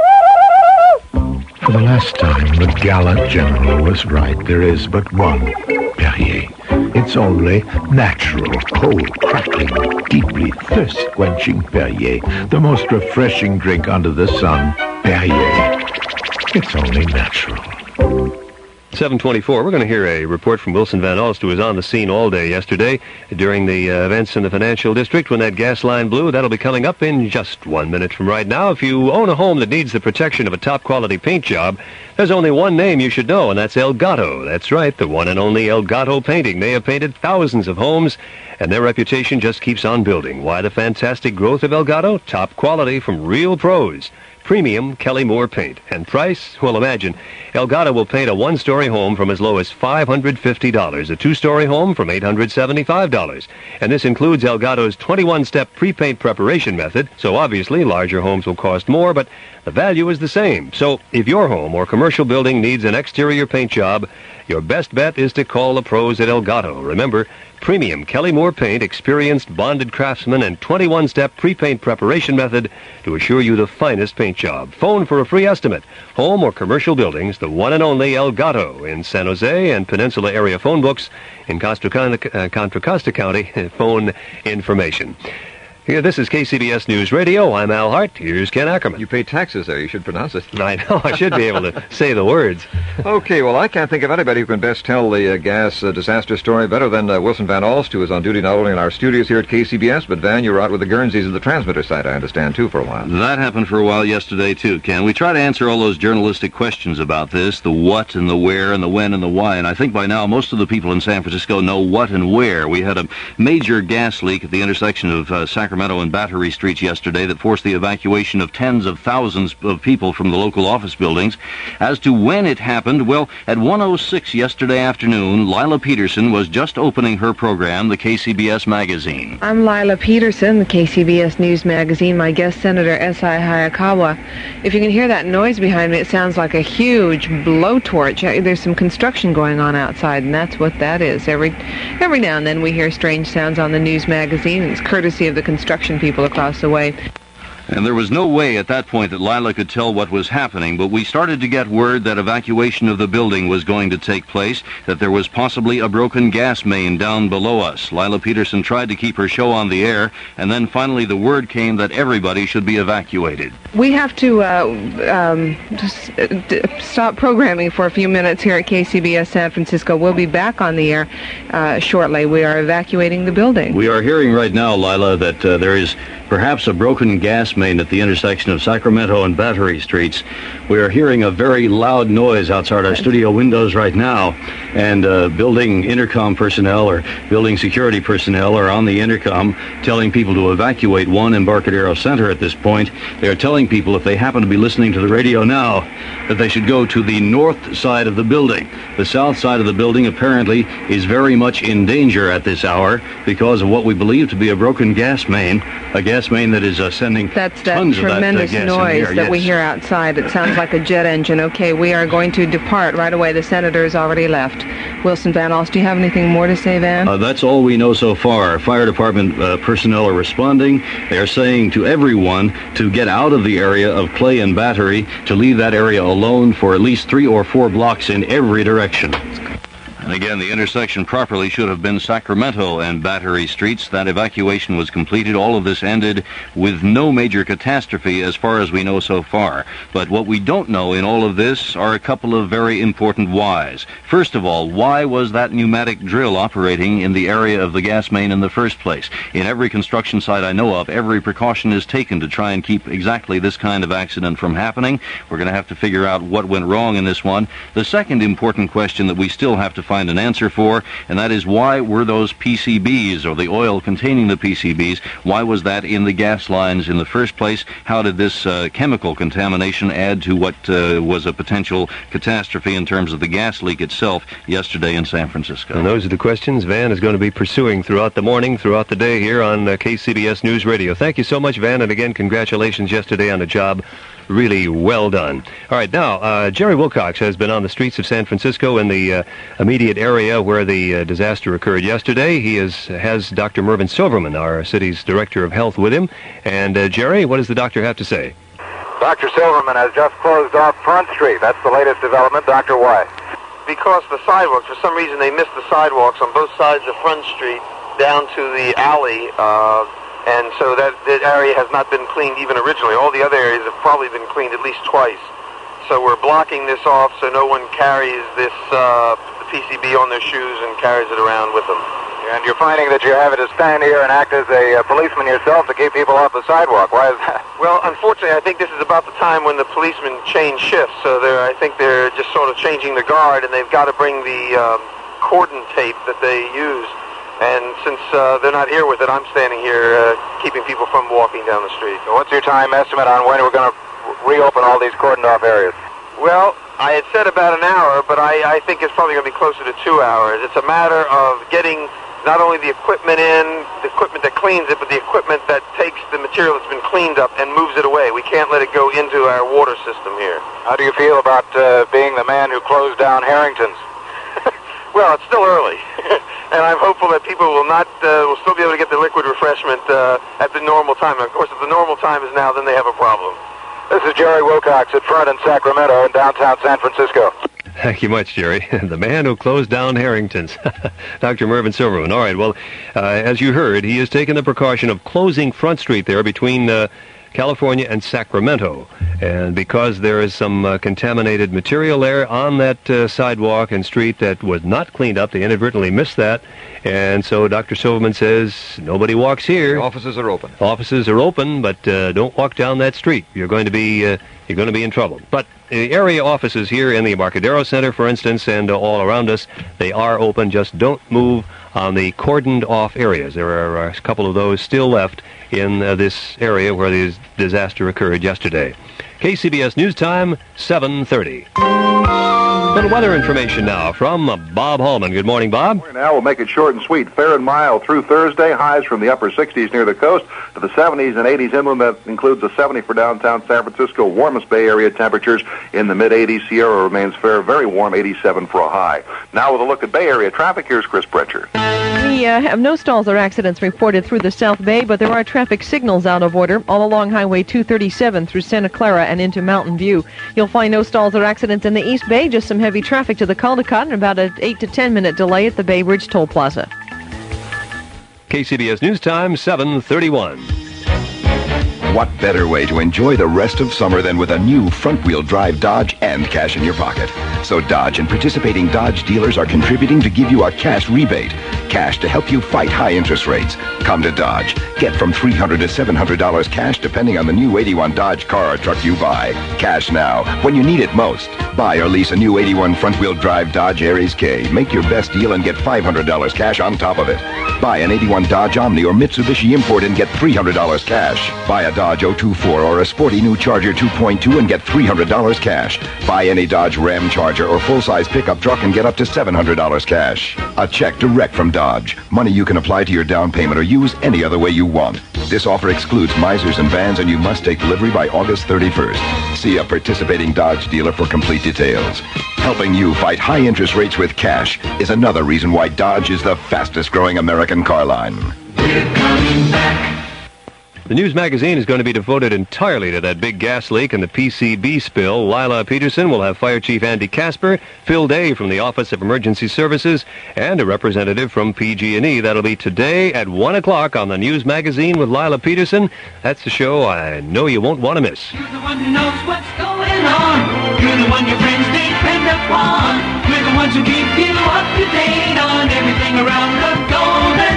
For the last time, the gallant general was right. There is but one Perrier. It's only natural, cold, crackling, deeply thirst-quenching Perrier. The most refreshing drink under the sun, Perrier. It's only natural. seven twenty-four, we're going to hear a report from Wilson Van Alst, who was on the scene all day yesterday during the uh, events in the financial district when that gas line blew. That'll be coming up in just one minute from right now. If you own a home that needs the protection of a top-quality paint job, there's only one name you should know, and that's Elgato. That's right, the one and only Elgato Painting. They have painted thousands of homes, and their reputation just keeps on building. Why the fantastic growth of Elgato? Top quality from real pros. Premium Kelly Moore paint. And price? Well, imagine. Elgato will paint a one-story home from as low as five hundred fifty dollars, a two-story home from eight hundred seventy-five dollars. And this includes Elgato's twenty-one step pre-paint preparation method, so obviously larger homes will cost more, but the value is the same. So if your home or commercial building needs an exterior paint job, your best bet is to call the pros at Elgato. Remember, premium Kelly Moore paint, experienced bonded craftsmen, and twenty-one step pre-paint preparation method to assure you the finest paint job. Phone for a free estimate. Home or commercial buildings, the one and only Elgato in San Jose and Peninsula area phone books. In Contra Costa, uh, Contra Costa County, phone information. Here, this is K C B S News Radio. I'm Al Hart. Here's Ken Ackerman. You pay taxes there. You should pronounce it. I know. I should be able to say the words. Okay, well, I can't think of anybody who can best tell the uh, gas uh, disaster story better than uh, Wilson Van Alst, who is on duty not only in our studios here at K C B S, but, Van, you were out with the Guernseys at the transmitter site, I understand, too, for a while. That happened for a while yesterday, too, Ken. We try to answer all those journalistic questions about this, the what and the where and the when and the why, and I think by now most of the people in San Francisco know what and where. We had a major gas leak at the intersection of uh, Sacramento Sacramento and Battery Streets yesterday that forced the evacuation of tens of thousands of people from the local office buildings. As to when it happened, well, at one oh six yesterday afternoon, Lila Peterson was just opening her program, the K C B S Magazine. I'm Lila Peterson, the K C B S News Magazine. My guest, Senator S I Hayakawa. If you can hear that noise behind me, it sounds like a huge blowtorch. There's some construction going on outside, and that's what that is. Every every now and then we hear strange sounds on the News Magazine, and it's courtesy of the construction people across the way. And there was no way at that point that Lila could tell what was happening, but we started to get word that evacuation of the building was going to take place, that there was possibly a broken gas main down below us. Lila Peterson tried to keep her show on the air, and then finally the word came that everybody should be evacuated. We have to uh, um, just, uh, d- stop programming for a few minutes here at K C B S San Francisco. We'll be back on the air uh, shortly. We are evacuating the building. We are hearing right now, Lila, that uh, there is perhaps a broken gas main at the intersection of Sacramento and Battery Streets. We are hearing a very loud noise outside our studio windows right now, and uh, building intercom personnel or building security personnel are on the intercom telling people to evacuate One Embarcadero Center at this point. They are telling people, if they happen to be listening to the radio now, that they should go to the north side of the building. The south side of the building apparently is very much in danger at this hour because of what we believe to be a broken gas main, a gas main that is uh, sending That's that tons tremendous of that, uh, gas noise in the air. that Yes. we hear outside. It sounds like a jet engine. Okay, we are going to depart right away. The senator's already left. Wilson Van Alst, do you have anything more to say, Van? Uh, that's all we know so far. Fire department uh, personnel are responding. They are saying to everyone to get out of the area of Clay and Battery, to leave that area alone for at least three or four blocks in every direction. And again, the intersection properly should have been Sacramento and Battery Streets. That evacuation was completed. All of this ended with no major catastrophe as far as we know so far. But what we don't know in all of this are a couple of very important whys. First of all, why was that pneumatic drill operating in the area of the gas main in the first place? In every construction site I know of, every precaution is taken to try and keep exactly this kind of accident from happening. We're going to have to figure out what went wrong in this one. The second important question that we still have to find find an answer for, and that is, why were those P C Bs, or the oil containing the P C Bs, why was that in the gas lines in the first place? How did this uh, chemical contamination add to what uh, was a potential catastrophe in terms of the gas leak itself yesterday in San Francisco? And those are the questions Van is going to be pursuing throughout the morning, throughout the day here on uh, K C B S News Radio. Thank you so much, Van, and again, congratulations yesterday on the job. Really well done. All right, now, uh, Jerry Wilcox has been on the streets of San Francisco in the uh, immediate area where the uh, disaster occurred yesterday. He is, has Doctor Mervyn Silverman, our city's Director of Health, with him. And, uh, Jerry, what does the doctor have to say? Doctor Silverman has just closed off Front Street. That's the latest development. Doctor, why? Because the sidewalks, for some reason, they missed the sidewalks on both sides of Front Street down to the alley, uh, and so that, that area has not been cleaned even originally. All the other areas have probably been cleaned at least twice. So we're blocking this off so no one carries this uh, P C B on their shoes and carries it around with them. And you're finding that you have to stand here and act as a uh, policeman yourself to keep people off the sidewalk. Why is that? Well, unfortunately, I think this is about the time when the policemen change shifts. So they're, I think they're just sort of changing the guard, and they've got to bring the um, cordon tape that they use. And since uh, they're not here with it, I'm standing here uh, keeping people from walking down the street. So what's your time estimate on when we're going to reopen all these cordoned off areas? Well, I had said about an hour, but I, I think it's probably going to be closer to two hours. It's a matter of getting not only the equipment in, the equipment that cleans it, but the equipment that takes the material that's been cleaned up and moves it away. We can't let it go into our water system here. How do you feel about uh, being the man who closed down Harrington's? Well, it's still early, and I'm hopeful that people will not uh, will still be able to get the liquid refreshment uh, at the normal time. Of course, if the normal time is now, then they have a problem. This is Jerry Wilcox at Front in Sacramento in downtown San Francisco. Thank you much, Jerry. The man who closed down Harrington's, Doctor Mervyn Silverman. All right, well, uh, as you heard, he has taken the precaution of closing Front Street there between uh, California and Sacramento. And because there is some uh, contaminated material there on that uh, sidewalk and street that was not cleaned up, they inadvertently missed that. And so Doctor Silverman says, nobody walks here. The offices are open. Offices are open, but uh, don't walk down that street. You're going to be uh, you're going to be in trouble. But the area offices here in the Embarcadero Center, for instance, and uh, all around us, they are open. Just don't move on the cordoned-off areas. There are a couple of those still left in uh, this area where the disaster occurred yesterday. K C B S News Time, seven thirty. Little weather information now from Bob Hallman. Good morning, Bob. Now we'll make it short and sweet. Fair and mild through Thursday. Highs from the upper sixties near the coast to the seventies and eighties inland. That includes a seventy for downtown San Francisco. Warmest Bay Area temperatures in the mid-eighties. Sierra remains fair, very warm, eighty-seven for a high. Now with a look at Bay Area traffic, here's Chris Bretcher. We uh, have no stalls or accidents reported through the South Bay, but there are traffic signals out of order all along Highway two thirty-seven through Santa Clara and into Mountain View. You'll find no stalls or accidents in the East Bay, just some heavy traffic to the Caldecott and about an eight to ten minute delay at the Bay Bridge Toll Plaza. K C B S News Time, seven thirty-one. What better way to enjoy the rest of summer than with a new front-wheel drive Dodge and cash in your pocket? So Dodge and participating Dodge dealers are contributing to give you a cash rebate. Cash to help you fight high interest rates. Come to Dodge. Get from three hundred dollars to seven hundred dollars cash depending on the new eighty-one Dodge car or truck you buy. Cash now, when you need it most. Buy or lease a new eighty-one front-wheel drive Dodge Aries K. Make your best deal and get five hundred dollars cash on top of it. Buy an eighty-one Dodge Omni or Mitsubishi Import and get three hundred dollars cash. Buy a Dodge oh two four or a sporty new Charger two point two and get three hundred dollars cash. Buy any Dodge Ram Charger or full-size pickup truck and get up to seven hundred dollars cash. A check direct from Dodge. Money you can apply to your down payment or use any other way you want. This offer excludes misers and vans, and you must take delivery by August thirty-first. See a participating Dodge dealer for complete details. Helping you fight high interest rates with cash is another reason why Dodge is the fastest growing American car line. We're coming back. The news magazine is going to be devoted entirely to that big gas leak and the P C B spill. Lila Peterson will have Fire Chief Andy Casper, Phil Day from the Office of Emergency Services, and a representative from P G and E. That'll be today at one o'clock on the news magazine with Lila Peterson. That's the show I know you won't want to miss. You're the one who knows what's going on. You're the one your friends depend upon. We're the ones who keep you up to date on everything around the Golden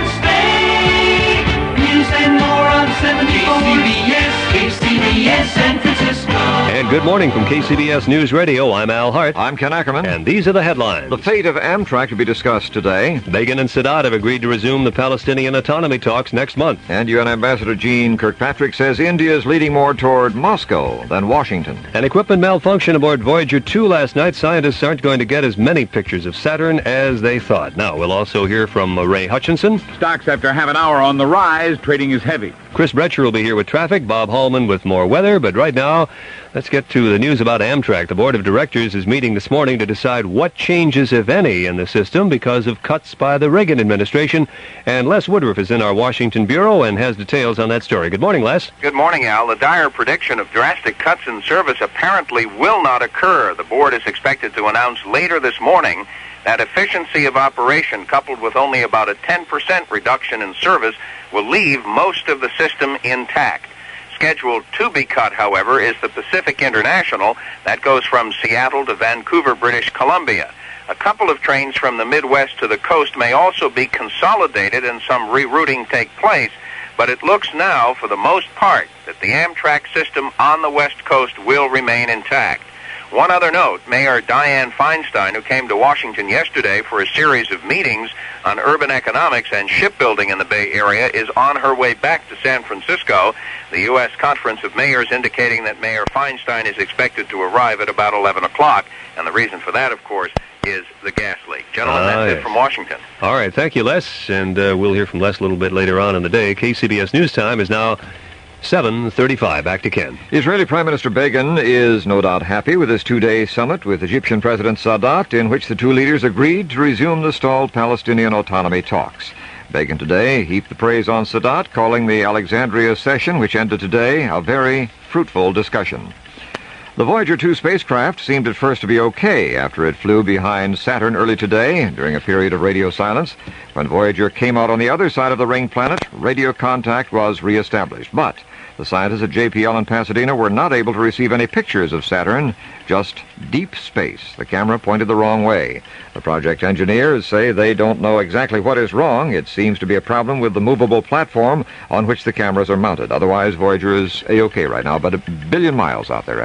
State. News and more on seventy-four. K C B S, K C B S San Francisco. And good morning from K C B S News Radio. I'm Al Hart. I'm Ken Ackerman. And these are the headlines. The fate of Amtrak to be discussed today. Begin and Sadat have agreed to resume the Palestinian autonomy talks next month. And U N Ambassador Jean Kirkpatrick says India is leading more toward Moscow than Washington. An equipment malfunction aboard Voyager two last night. Scientists aren't going to get as many pictures of Saturn as they thought. Now, we'll also hear from Ray Hutchinson. Stocks after half an hour on the rise. Trading is heavy. Chris Bretcher will be here with traffic. Bob Hallman with more weather. But right now, let's get to the news about Amtrak. The Board of Directors is meeting this morning to decide what changes, if any, in the system because of cuts by the Reagan administration. And Les Woodruff is in our Washington Bureau and has details on that story. Good morning, Les. Good morning, Al. The dire prediction of drastic cuts in service apparently will not occur. The board is expected to announce later this morning that efficiency of operation, coupled with only about a ten percent reduction in service, will leave most of the system intact. Scheduled to be cut, however, is the Pacific International. That goes from Seattle to Vancouver, British Columbia. A couple of trains from the Midwest to the coast may also be consolidated and some rerouting take place, but it looks now, for the most part, that the Amtrak system on the West Coast will remain intact. One other note, Mayor Dianne Feinstein, who came to Washington yesterday for a series of meetings on urban economics and shipbuilding in the Bay Area, is on her way back to San Francisco. The U S Conference of Mayors indicating that Mayor Feinstein is expected to arrive at about eleven o'clock, and the reason for that, of course, is the gas leak. Gentlemen, Ah, that's yes. it from Washington. All right, thank you, Les, and uh, we'll hear from Les a little bit later on in the day. K C B S News Time is now seven thirty-five. Back to Ken. Israeli Prime Minister Begin is no doubt happy with his two-day summit with Egyptian President Sadat, in which the two leaders agreed to resume the stalled Palestinian autonomy talks. Begin today heaped the praise on Sadat, calling the Alexandria session, which ended today, a very fruitful discussion. The Voyager two spacecraft seemed at first to be okay after it flew behind Saturn early today during a period of radio silence. When Voyager came out on the other side of the ring planet, radio contact was reestablished. But the scientists at J P L in Pasadena were not able to receive any pictures of Saturn, just deep space. The camera pointed the wrong way. The project engineers say they don't know exactly what is wrong. It seems to be a problem with the movable platform on which the cameras are mounted. Otherwise, Voyager is A-OK right now, but a billion miles out there, Al. Yeah,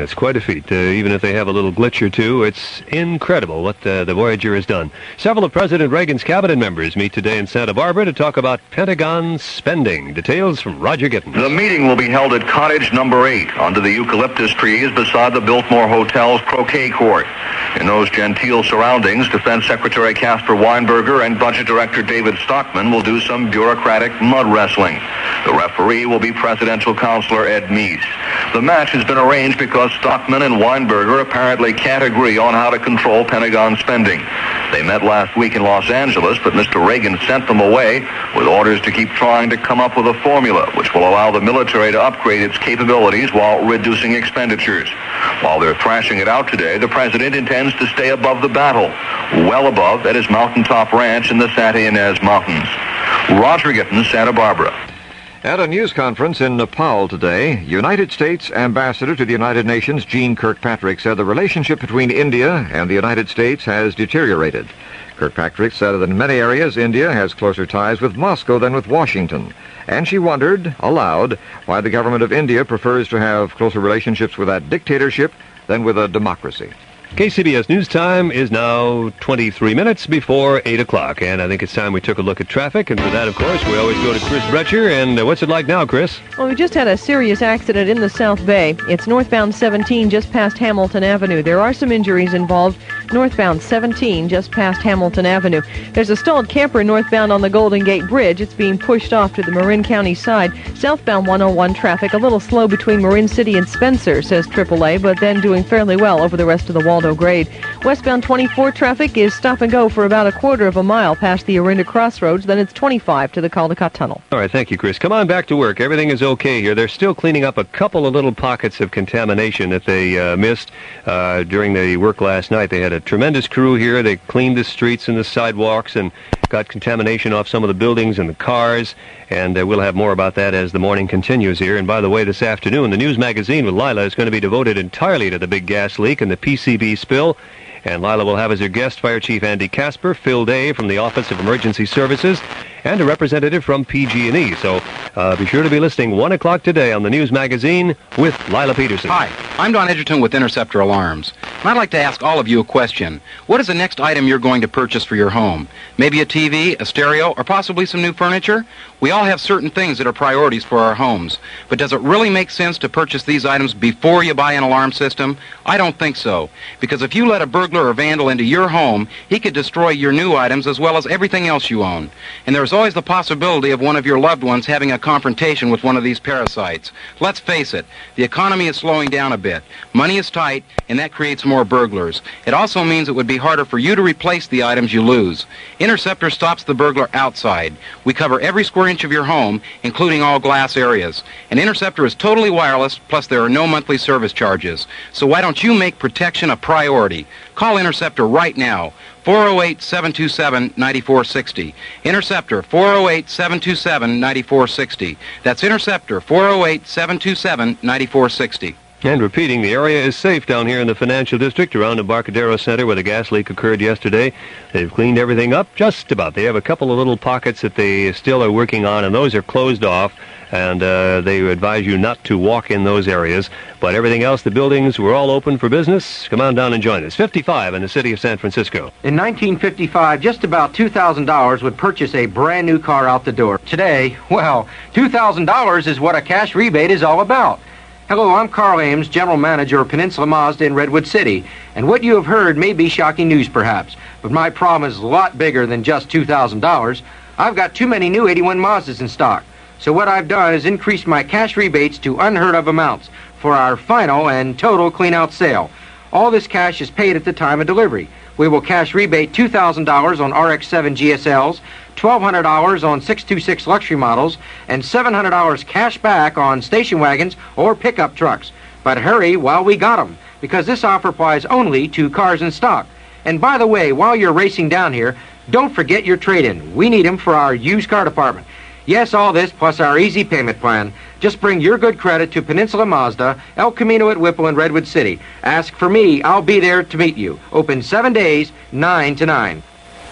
it's quite a feat. Uh, even if they have a little glitch or two, it's incredible what uh, the Voyager has done. Several of President Reagan's cabinet members meet today in Santa Barbara to talk about Pentagon spending. Details from Roger Gittins. The meeting will be held at Cottage Number eight under the eucalyptus trees beside the Biltmore Hotel's croquet court. In those genteel surroundings, Defense Secretary Caspar Weinberger and Budget Director David Stockman will do some bureaucratic mud wrestling. The referee will be Presidential Counselor Ed Meese. The match has been arranged because Stockman and Weinberger apparently can't agree on how to control Pentagon spending. They met last week in Los Angeles, but Mister Reagan sent them away with orders to keep trying to come up with a formula which will allow the military to upgrade its capabilities while reducing expenditures. While they're thrashing it out today, the president intends to stay above the battle, well above at his mountaintop ranch in the Santa Ynez Mountains. Roger Gittins, Santa Barbara. At a news conference in Nepal today, United States Ambassador to the United Nations Jeane Kirkpatrick said the relationship between India and the United States has deteriorated. Kirkpatrick said that in many areas India has closer ties with Moscow than with Washington, and she wondered, aloud, why the government of India prefers to have closer relationships with that dictatorship than with a democracy. K C B S News Time is now twenty-three minutes before eight o'clock, and I think it's time we took a look at traffic, and for that, of course, we always go to Chris Bretcher, and uh, what's it like now, Chris? Well, we just had a serious accident in the South Bay. It's northbound seventeen just past Hamilton Avenue. There are some injuries involved. Northbound seventeen just past Hamilton Avenue. There's a stalled camper northbound on the Golden Gate Bridge. It's being pushed off to the Marin County side. Southbound one oh one traffic a little slow between Marin City and Spencer, says triple A, but then doing fairly well over the rest of the Waldo Grade. Westbound twenty-four traffic is stop and go for about a quarter of a mile past the Orinda Crossroads. Then it's twenty-five to the Caldecott Tunnel. All right, thank you, Chris. Come on back to work. Everything is okay here. They're still cleaning up a couple of little pockets of contamination that they uh, missed uh, during the work last night. They had a tremendous crew here. They cleaned the streets and the sidewalks and got contamination off some of the buildings and the cars, and uh, we'll have more about that as the morning continues here. And by the way, this afternoon, the News Magazine with Lila is going to be devoted entirely to the big gas leak and the P C B spill. And Lila will have as her guest Fire Chief Andy Casper, Phil Day from the Office of Emergency Services, and a representative from P G and E. So uh, be sure to be listening one o'clock today on the News Magazine with Lila Peterson. Hi, I'm Don Edgerton with Interceptor Alarms. And I'd like to ask all of you a question. What is the next item you're going to purchase for your home? Maybe a T V, a stereo, or possibly some new furniture? We all have certain things that are priorities for our homes. But does it really make sense to purchase these items before you buy an alarm system? I don't think so. Because if you let a burglar or vandal into your home, he could destroy your new items as well as everything else you own. And there's always the possibility of one of your loved ones having a confrontation with one of these parasites. Let's face it, the economy is slowing down a bit. Money is tight, and that creates more burglars. It also means it would be harder for you to replace the items you lose. Interceptor stops the burglar outside. We cover every square inch of your home, including all glass areas. And Interceptor is totally wireless, plus there are no monthly service charges. So why don't you make protection a priority? Call Interceptor right now, four oh eight, seven two seven, nine four six oh. Interceptor, four oh eight, seven two seven, nine four six oh. That's Interceptor, four oh eight, seven two seven, nine four six oh. And repeating, the area is safe down here in the Financial District around Embarcadero Center where the gas leak occurred yesterday. They've cleaned everything up just about. They have a couple of little pockets that they still are working on, and those are closed off, and uh, they advise you not to walk in those areas. But everything else, the buildings were all open for business. Come on down and join us. fifty-five in the city of San Francisco. In nineteen fifty-five, just about two thousand dollars would purchase a brand new car out the door. Today, well, two thousand dollars is what a cash rebate is all about. Hello, I'm Carl Ames, General Manager of Peninsula Mazda in Redwood City, and what you have heard may be shocking news perhaps, but my problem is a lot bigger than just two thousand dollars. I've got too many new eighty-one Mazdas in stock, so what I've done is increased my cash rebates to unheard of amounts for our final and total clean-out sale. All this cash is paid at the time of delivery. We will cash rebate two thousand dollars on R X seven G S Ls, twelve hundred dollars on six two six luxury models, and seven hundred dollars cash back on station wagons or pickup trucks. But hurry while we got them, because this offer applies only to cars in stock. And by the way, while you're racing down here, don't forget your trade-in. We need them for our used car department. Yes, all this plus our easy payment plan. Just bring your good credit to Peninsula Mazda, El Camino at Whipple in Redwood City. Ask for me. I'll be there to meet you. Open seven days, nine to nine.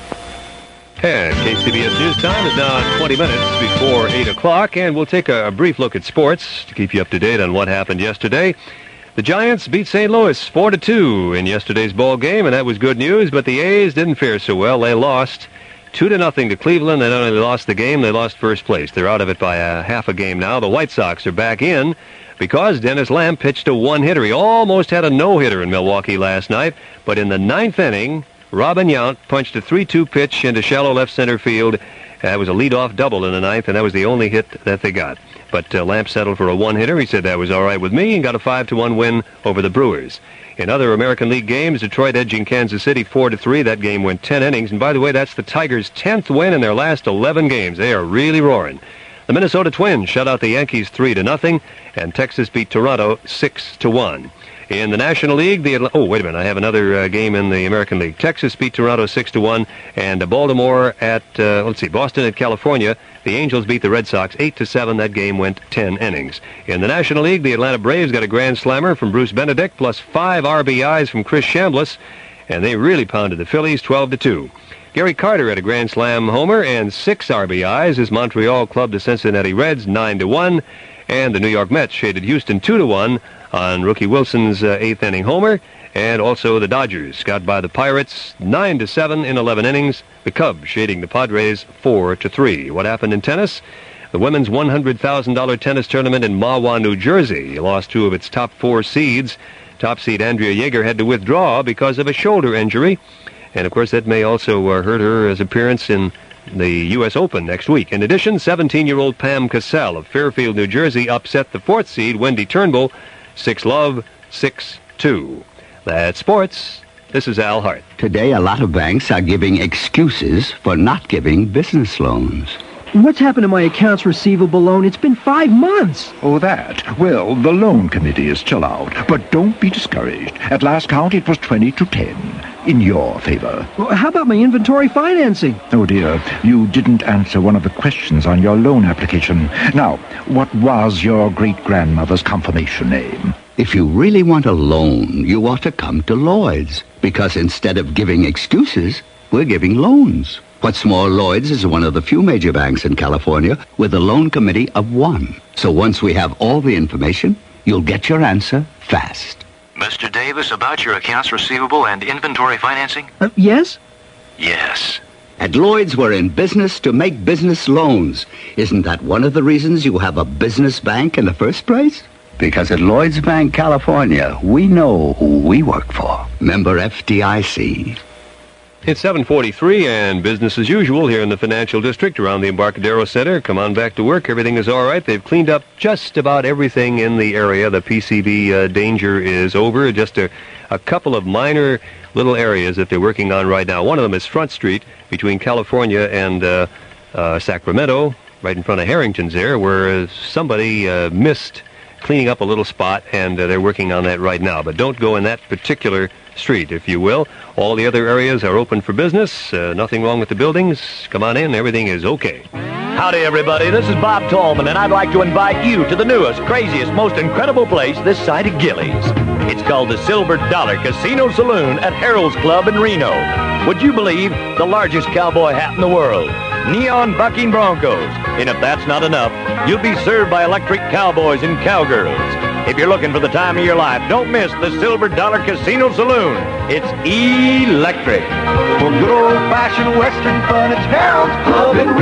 And K C B S News Time is now twenty minutes before eight o'clock, and we'll take a brief look at sports to keep you up to date on what happened yesterday. The Giants beat Saint Louis four to two in yesterday's ball game, and that was good news, but the A's didn't fare so well. They lost two to nothing to Cleveland. They not only lost the game, they lost first place. They're out of it by a half a game now. The White Sox are back in because Dennis Lamb pitched a one-hitter. He almost had a no-hitter in Milwaukee last night, but in the ninth inning, Robin Yount punched a three two pitch into shallow left center field. That was a leadoff double in the ninth, and that was the only hit that they got. But uh, Lamp settled for a one-hitter. He said that was all right with me and got a five to one win over the Brewers. In other American League games, Detroit edging Kansas City four to three. That game went ten innings. And by the way, that's the Tigers' tenth win in their last eleven games. They are really roaring. The Minnesota Twins shut out the Yankees three to nothing, and Texas beat Toronto six to one. In the National League, the Atl- oh wait a minute, I have another uh, game in the American League. Texas beat Toronto six to one, and uh, Baltimore at uh, let's see, Boston at California. The Angels beat the Red Sox eight to seven. That game went ten innings. In the National League, the Atlanta Braves got a grand slammer from Bruce Benedict, plus five R B Is from Chris Chambliss, and they really pounded the Phillies twelve to two. Gary Carter had a grand slam homer and six R B Is as Montreal clubbed the Cincinnati Reds nine to one, and the New York Mets shaded Houston two to one on Rookie Wilson's uh, eighth inning homer, and also the Dodgers got by the Pirates nine to seven in eleven innings. The Cubs shading the Padres four to three. What happened in tennis? The women's one hundred thousand dollars tennis tournament in Mahwah, New Jersey lost two of its top four seeds. Top seed Andrea Jaeger had to withdraw because of a shoulder injury, and of course that may also uh, hurt her appearance in the U S Open next week. In addition, seventeen-year-old Pam Cassell of Fairfield, New Jersey, upset the fourth seed Wendy Turnbull six love, six two. That's sports. This is Al Hart. Today, a lot of banks are giving excuses for not giving business loans. What's happened to my accounts receivable loan? It's been five months. Oh, that? Well, the loan committee is still out. But don't be discouraged. At last count, it was twenty to ten. In your favor. Well, how about my inventory financing? Oh, dear. You didn't answer one of the questions on your loan application. Now, what was your great-grandmother's confirmation name? If you really want a loan, you ought to come to Lloyd's. Because instead of giving excuses, we're giving loans. What's more, Lloyd's is one of the few major banks in California with a loan committee of one. So once we have all the information, you'll get your answer fast. Mister Davis, about your accounts receivable and inventory financing? Uh, yes? Yes. At Lloyd's, we're in business to make business loans. Isn't that one of the reasons you have a business bank in the first place? Because at Lloyd's Bank, California, we know who we work for. Member F D I C. It's seven forty-three, and business as usual here in the Financial District around the Embarcadero Center. Come on back to work. Everything is all right. They've cleaned up just about everything in the area. The P C B uh, danger is over. Just a, a couple of minor little areas that they're working on right now. One of them is Front Street between California and uh, uh, Sacramento, right in front of Harrington's there, where uh, somebody uh, missed cleaning up a little spot, and uh, they're working on that right now. But don't go in that particular street, if you will. All the other areas are open for business. Uh, nothing wrong with the buildings. Come on in. Everything is okay. Howdy, everybody. This is Bob Tallman, and I'd like to invite you to the newest, craziest, most incredible place this side of Gillies. It's called the Silver Dollar Casino Saloon at Harold's Club in Reno. Would you believe the largest cowboy hat in the world? Neon bucking Broncos. And if that's not enough, you'll be served by electric cowboys and cowgirls. If you're looking for the time of your life, don't miss the Silver Dollar Casino Saloon. It's electric. For good old-fashioned Western fun, it's Harold's Club in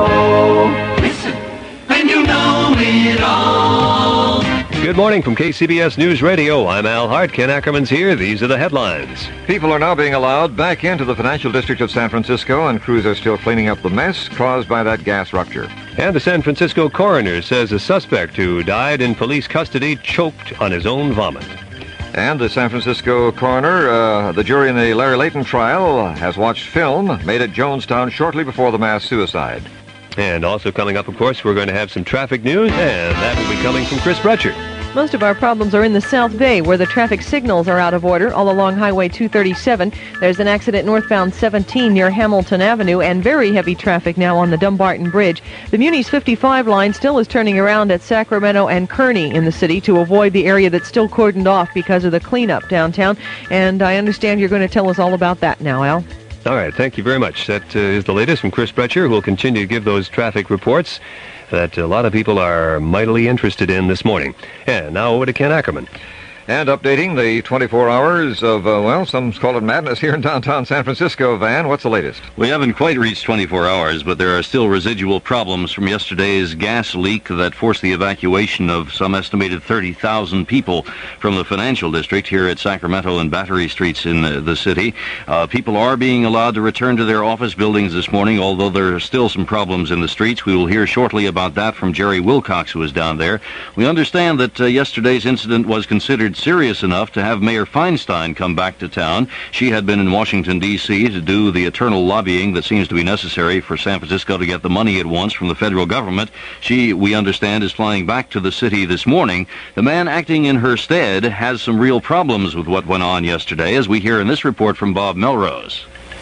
Reno. Listen, and you know it all. Good morning from K C B S News Radio. I'm Al Hart. Ken Ackerman's here. These are the headlines. People are now being allowed back into the financial district of San Francisco, and crews are still cleaning up the mess caused by that gas rupture. And the San Francisco coroner says a suspect who died in police custody choked on his own vomit. And the San Francisco coroner, uh, the jury in the Larry Layton trial, has watched film made at Jonestown shortly before the mass suicide. And also coming up, of course, we're going to have some traffic news, and that will be coming from Chris Bretcher. Most of our problems are in the South Bay, where the traffic signals are out of order all along Highway two thirty-seven. There's an accident northbound seventeen near Hamilton Avenue, and very heavy traffic now on the Dumbarton Bridge. The Muni's fifty-five line still is turning around at Sacramento and Kearney in the city to avoid the area that's still cordoned off because of the cleanup downtown. And I understand you're going to tell us all about that now, Al. All right, thank you very much. That uh, is the latest from Chris Bretcher, who will continue to give those traffic reports that a lot of people are mightily interested in this morning. And now over to Ken Ackerman. And updating the twenty-four hours of, uh, well, some call it madness here in downtown San Francisco. Van, what's the latest? We haven't quite reached twenty-four hours, but there are still residual problems from yesterday's gas leak that forced the evacuation of some estimated thirty thousand people from the financial district here at Sacramento and Battery Streets in the, the city. Uh, people are being allowed to return to their office buildings this morning, although there are still some problems in the streets. We will hear shortly about that from Jerry Wilcox, who is down there. We understand that uh, yesterday's incident was considered serious enough to have Mayor Feinstein come back to town. She had been in Washington, D C to do the eternal lobbying that seems to be necessary for San Francisco to get the money it wants from the federal government. She, we understand, is flying back to the city this morning. The man acting in her stead has some real problems with what went on yesterday, as we hear in this report from Bob Melrose.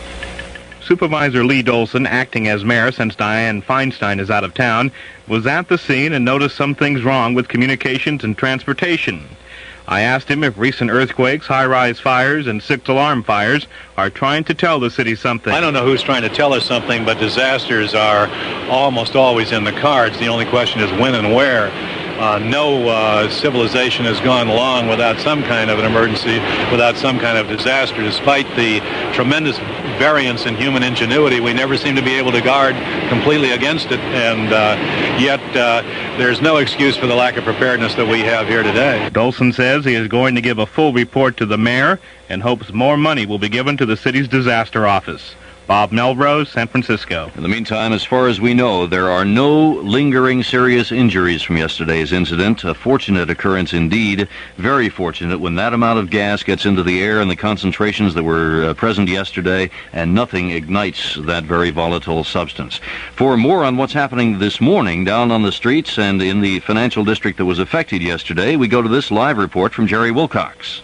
Supervisor Lee Dolson, acting as mayor since Dianne Feinstein is out of town, was at the scene and noticed some things wrong with communications and transportation. I asked him if recent earthquakes, high-rise fires, and six-alarm fires are trying to tell the city something. I don't know who's trying to tell us something, but disasters are almost always in the cards. The only question is when and where. Uh, no uh, civilization has gone long without some kind of an emergency, without some kind of disaster. Despite the tremendous variance in human ingenuity, we never seem to be able to guard completely against it, and uh, yet uh, there's no excuse for the lack of preparedness that we have here today. Dolson says he is going to give a full report to the mayor and hopes more money will be given to the city's disaster office. Bob Melrose, San Francisco. In the meantime, as far as we know, there are no lingering serious injuries from yesterday's incident. A fortunate occurrence indeed. Very fortunate when that amount of gas gets into the air and the concentrations that were uh, present yesterday, and nothing ignites that very volatile substance. For more on what's happening this morning down on the streets and in the financial district that was affected yesterday, we go to this live report from Jerry Wilcox.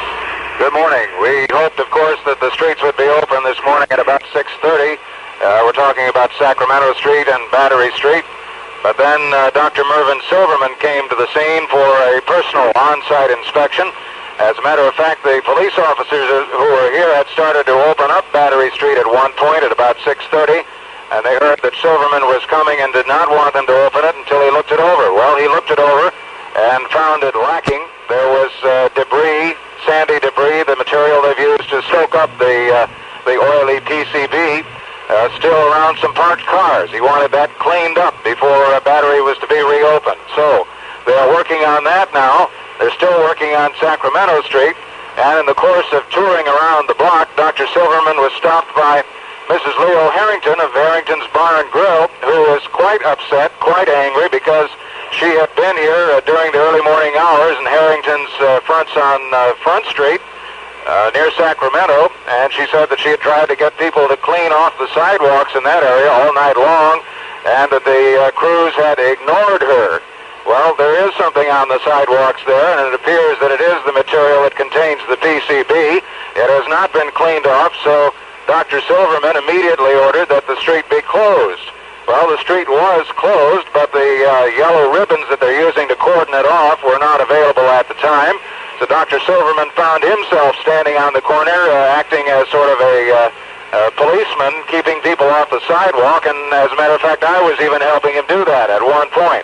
Good morning. We hoped, of course, that the streets would be open this morning at about six thirty. Uh, we're talking about Sacramento Street and Battery Street. But then uh, Doctor Mervyn Silverman came to the scene for a personal on-site inspection. As a matter of fact, the police officers who were here had started to open up Battery Street at one point at about six thirty, and they heard that Silverman was coming and did not want them to open it until he looked it over. Well, he looked it over and found it lacking. There was uh, debris, sandy debris, the material they've used to soak up the uh, the oily P C B, uh, still around some parked cars. He wanted that cleaned up before a battery was to be reopened. So they're working on that now. They're still working on Sacramento Street, and in the course of touring around the block, Doctor Silverman was stopped by Missus Leo Harrington of Harrington's Bar and Grill, who was quite upset, quite angry, because she had been here uh, during the early morning hours in Harrington's uh, fronts on uh, Front Street uh, near Sacramento, and she said that she had tried to get people to clean off the sidewalks in that area all night long, and that the uh, crews had ignored her. Well, there is something on the sidewalks there, and it appears that it is the material that contains the P C B. It has not been cleaned off, so Doctor Silverman immediately ordered that the street be closed. Well, the street was closed, but the uh, yellow ribbons that they're using to cordon it off were not available at the time. So Doctor Silverman found himself standing on the corner, uh, acting as sort of a uh, uh, policeman, keeping people off the sidewalk, and as a matter of fact, I was even helping him do that at one point.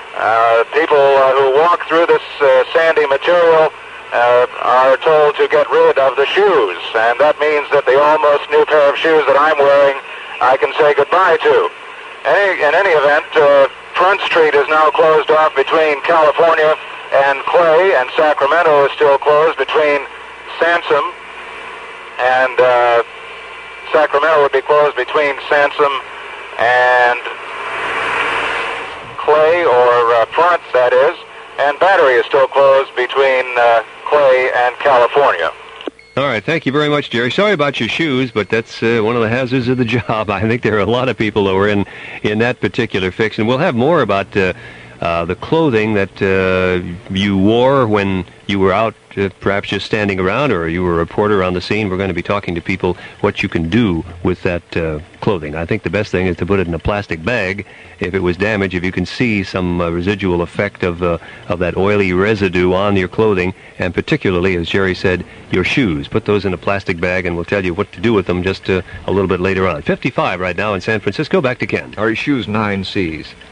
Uh, people uh, who walk through this uh, sandy material uh, are told to get rid of the shoes, and that means that the almost new pair of shoes that I'm wearing, I can say goodbye to. Any, in any event, uh, Front Street is now closed off between California and Clay, and Sacramento is still closed between Sansom and uh, Sacramento would be closed between Sansom and Clay, or uh, Front, that is, and Battery is still closed between uh, Clay and California. All right, thank you very much, Jerry. Sorry about your shoes, but that's uh, one of the hazards of the job. I think there are a lot of people who are in, in that particular fix, and we'll have more about uh, uh, the clothing that uh, you wore when you were out, uh, perhaps just standing around, or you were a reporter on the scene. We're going to be talking to people what you can do with that uh, clothing. I think the best thing is to put it in a plastic bag. If it was damaged, if you can see some uh, residual effect of uh, of that oily residue on your clothing, and particularly, as Jerry said, your shoes. Put those in a plastic bag, and we'll tell you what to do with them just uh, a little bit later on. fifty-five right now in San Francisco. Back to Ken. Are your shoes nine C's?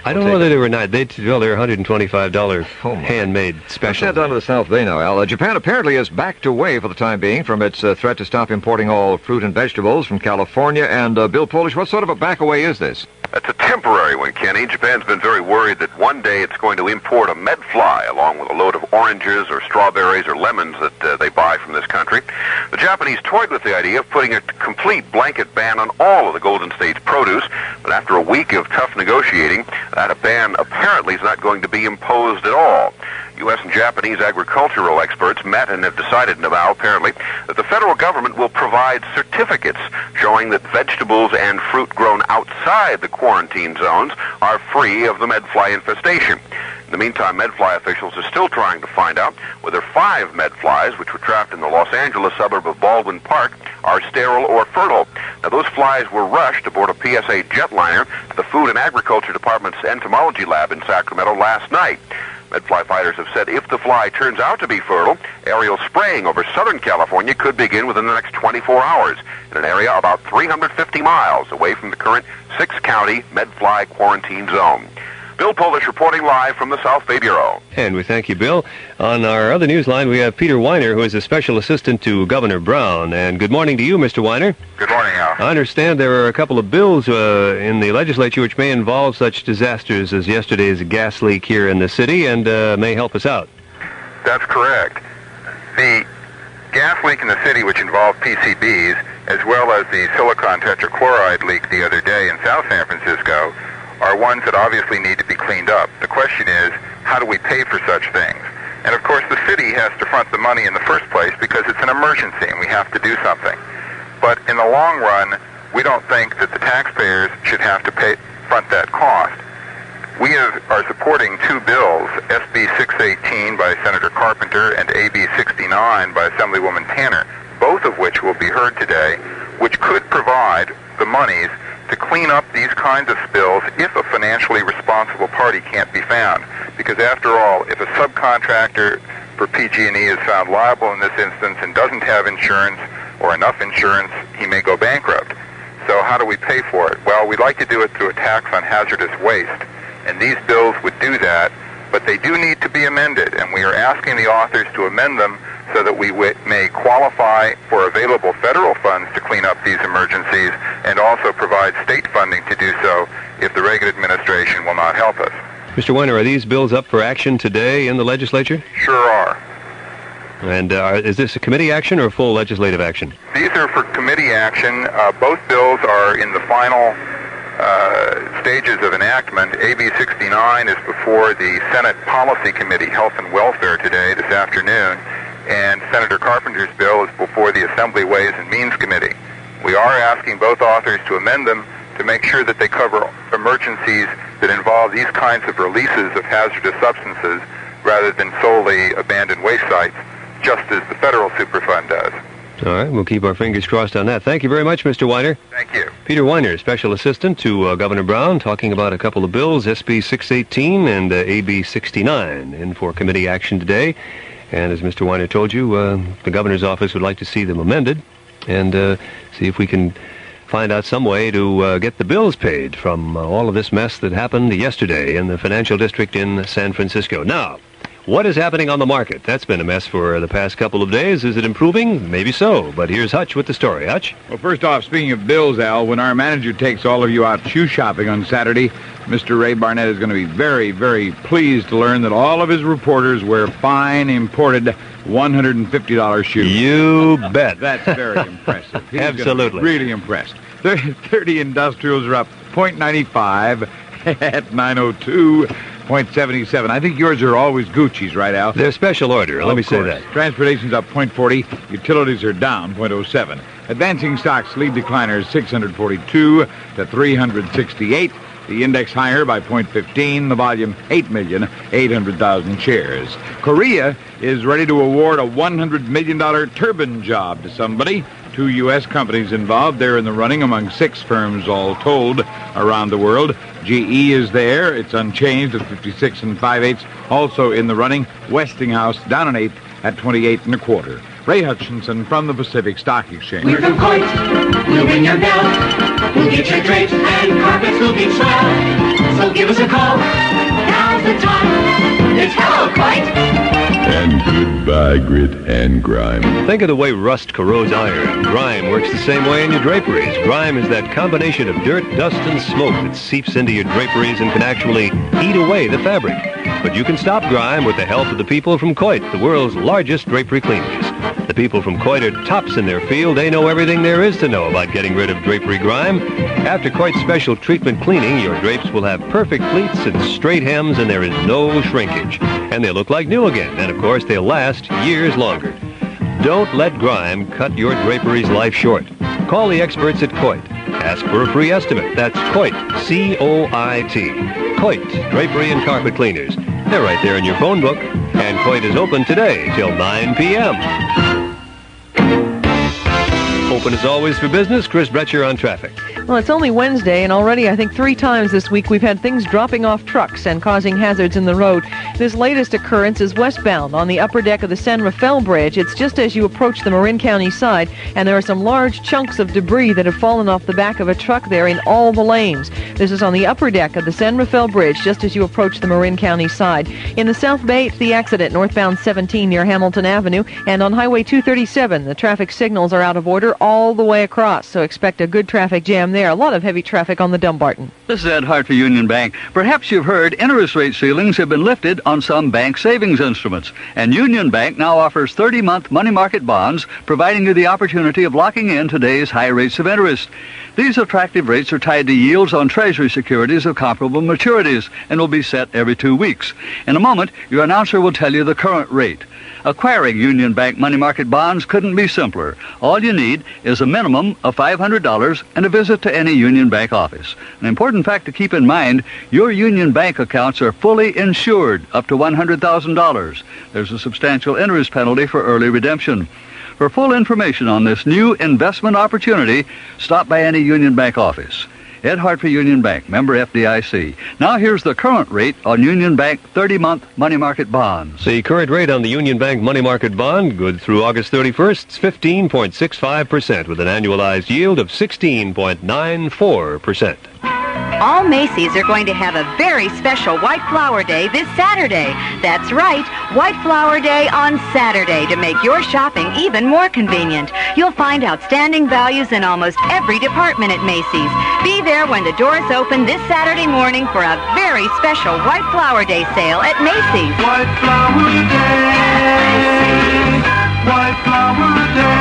I don't know whether they were not. They well, they're one hundred twenty-five dollars oh handmade special. Sent down to the South Bay now, Al. Uh, Japan apparently has backed away for the time being from its uh, threat to stop importing all fruit and vegetables from California. And uh, Bill Polish, what sort of a back away is this? It's a temporary one, Kenny. Japan's been very worried that one day it's going to import a medfly along with a load of oranges or strawberries or lemons that uh, they buy from this country. The Japanese toyed with the idea of putting a complete blanket ban on all of the Golden State's produce, but after a week of tough negotiating, that ban apparently is not going to be imposed at all. U S and Japanese agricultural experts met and have decided now, apparently, that the federal government will provide certificates showing that vegetables and fruit grown outside the quarantine zones are free of the medfly infestation. In the meantime, medfly officials are still trying to find out whether five medflies, which were trapped in the Los Angeles suburb of Baldwin Park, are sterile or fertile. Now, those flies were rushed aboard a P S A jetliner to the Food and Agriculture Department's entomology lab in Sacramento last night. Medfly fighters have said if the fly turns out to be fertile, aerial spraying over Southern California could begin within the next twenty-four hours in an area about three hundred fifty miles away from the current six-county medfly quarantine zone. Bill Polish reporting live from the South Bay Bureau. And we thank you, Bill. On our other news line, we have Peter Weiner, who is a special assistant to Governor Brown. And good morning to you, Mister Weiner. Good morning, Al. I understand there are a couple of bills uh, in the legislature which may involve such disasters as yesterday's gas leak here in the city and uh, may help us out. That's correct. The gas leak in the city, which involved P C Bs, as well as the silicon tetrachloride leak the other day in South San Francisco, are ones that obviously need to be cleaned up. The question is, how do we pay for such things? And of course, the city has to front the money in the first place because it's an emergency and we have to do something. But in the long run, we don't think that the taxpayers should have to pay front that cost. We have, are supporting two bills, S B six eighteen by Senator Carpenter and A B sixty-nine by Assemblywoman Tanner, both of which will be heard today, which could provide the monies to clean up these kinds of spills if a financially responsible party can't be found. Because after all, if a subcontractor for P G and E is found liable in this instance and doesn't have insurance or enough insurance, he may go bankrupt. So how do we pay for it? Well, we'd like to do it through a tax on hazardous waste. And these bills would do that, but they do need to be amended. And we are asking the authors to amend them so that we w- may qualify for available federal funds to clean up these emergencies and also provide state funding to do so if the Reagan administration will not help us. Mister Weiner, are these bills up for action today in the legislature? Sure are. And uh, is this a committee action or full legislative action? These are for committee action. Uh, both bills are in the final uh, stages of enactment. A B sixty-nine is before the Senate Policy Committee, Health and Welfare, today, this afternoon. And Senator Carpenter's bill is before the Assembly Ways and Means Committee. We are asking both authors to amend them to make sure that they cover emergencies that involve these kinds of releases of hazardous substances rather than solely abandoned waste sites, just as the federal Superfund does. All right, we'll keep our fingers crossed on that. Thank you very much, Mister Weiner. Thank you. Peter Weiner, Special Assistant to uh, Governor Brown, talking about a couple of bills, S B six eighteen and uh, A B sixty-nine, in for committee action today. And as Mister Weiner told you, uh, the governor's office would like to see them amended and uh, see if we can find out some way to uh, get the bills paid from uh, all of this mess that happened yesterday in the financial district in San Francisco. Now, what is happening on the market? That's been a mess for the past couple of days. Is it improving? Maybe so. But here's Hutch with the story. Hutch? Well, first off, speaking of bills, Al, when our manager takes all of you out shoe shopping on Saturday, Mister Ray Barnett is going to be very, very pleased to learn that all of his reporters wear fine, imported one hundred fifty dollars shoes. You bet. That's very impressive. He's Absolutely. Really impressed. thirty industrials are up zero point nine five at nine oh two. point seven seven. I think yours are always Gucci's, right, Al? They're special order. Let of me course. say that. Transportation's up zero point four zero. Utilities are down zero point zero seven. Advancing stocks lead decliners six hundred forty-two to three hundred sixty-eight. The index higher by zero point one five. The volume eight million eight hundred thousand shares. Korea is ready to award a one hundred million dollars turbine job to somebody. Two U S companies involved. They're in the running among six firms all told around the world. G E is there. It's unchanged at fifty-six and five eighths. Also in the running, Westinghouse down an eighth at twenty-eight and a quarter. Ray Hutchinson from the Pacific Stock Exchange. We're from Coit. We'll ring your bell. We'll get your drapes and carpets looking swell. So give us a call. Now's the time. It's Hello, Coit. And goodbye, grit and grime. Think of the way rust corrodes iron. Grime works the same way in your draperies. Grime is that combination of dirt, dust, and smoke that seeps into your draperies and can actually eat away the fabric. But you can stop grime with the help of the people from Coit, the world's largest drapery cleaners. The people from Coit are tops in their field. They know everything there is to know about getting rid of drapery grime. After Coit's special treatment cleaning, your drapes will have perfect pleats and straight hems, and there is no shrinkage. And they look like new again, and of course they'll last years longer. Don't let grime cut your drapery's life short. Call the experts at Coit. Ask for a free estimate. That's Coit, C O I T. Coit, Drapery and Carpet Cleaners. They're right there in your phone book. And Coit is open today till nine p.m. Open as always for business. Chris Bretcher on traffic. Well, it's only Wednesday, and already I think three times this week we've had things dropping off trucks and causing hazards in the road. This latest occurrence is westbound on the upper deck of the San Rafael Bridge. It's just as you approach the Marin County side, and there are some large chunks of debris that have fallen off the back of a truck there in all the lanes. This is on the upper deck of the San Rafael Bridge, just as you approach the Marin County side. In the South Bay, it's the accident northbound seventeen near Hamilton Avenue, and on Highway two thirty-seven, the traffic signals are out of order all the way across, so expect a good traffic jam there. A lot of heavy traffic on the Dumbarton. This is Ed Hart for Union Bank. Perhaps you've heard interest rate ceilings have been lifted on some bank savings instruments, and Union Bank now offers thirty-month money market bonds, providing you the opportunity of locking in today's high rates of interest. These attractive rates are tied to yields on Treasury securities of comparable maturities and will be set every two weeks. In a moment, your announcer will tell you the current rate. Acquiring Union Bank money market bonds couldn't be simpler. All you need is a minimum of five hundred dollars and a visit to any Union Bank office. An important fact to keep in mind, your Union Bank accounts are fully insured up to one hundred thousand dollars. There's a substantial interest penalty for early redemption. For full information on this new investment opportunity, stop by any Union Bank office. Ed Hart for Union Bank, member F D I C. Now here's the current rate on Union Bank thirty-month money market bonds. The current rate on the Union Bank money market bond, good through August thirty-first, is fifteen point six five percent with an annualized yield of sixteen point nine four percent. All Macy's are going to have a very special White Flower Day this Saturday. That's right, White Flower Day on Saturday to make your shopping even more convenient. You'll find outstanding values in almost every department at Macy's. Be there when the doors open this Saturday morning for a very special White Flower Day sale at Macy's. White Flower Day. White Flower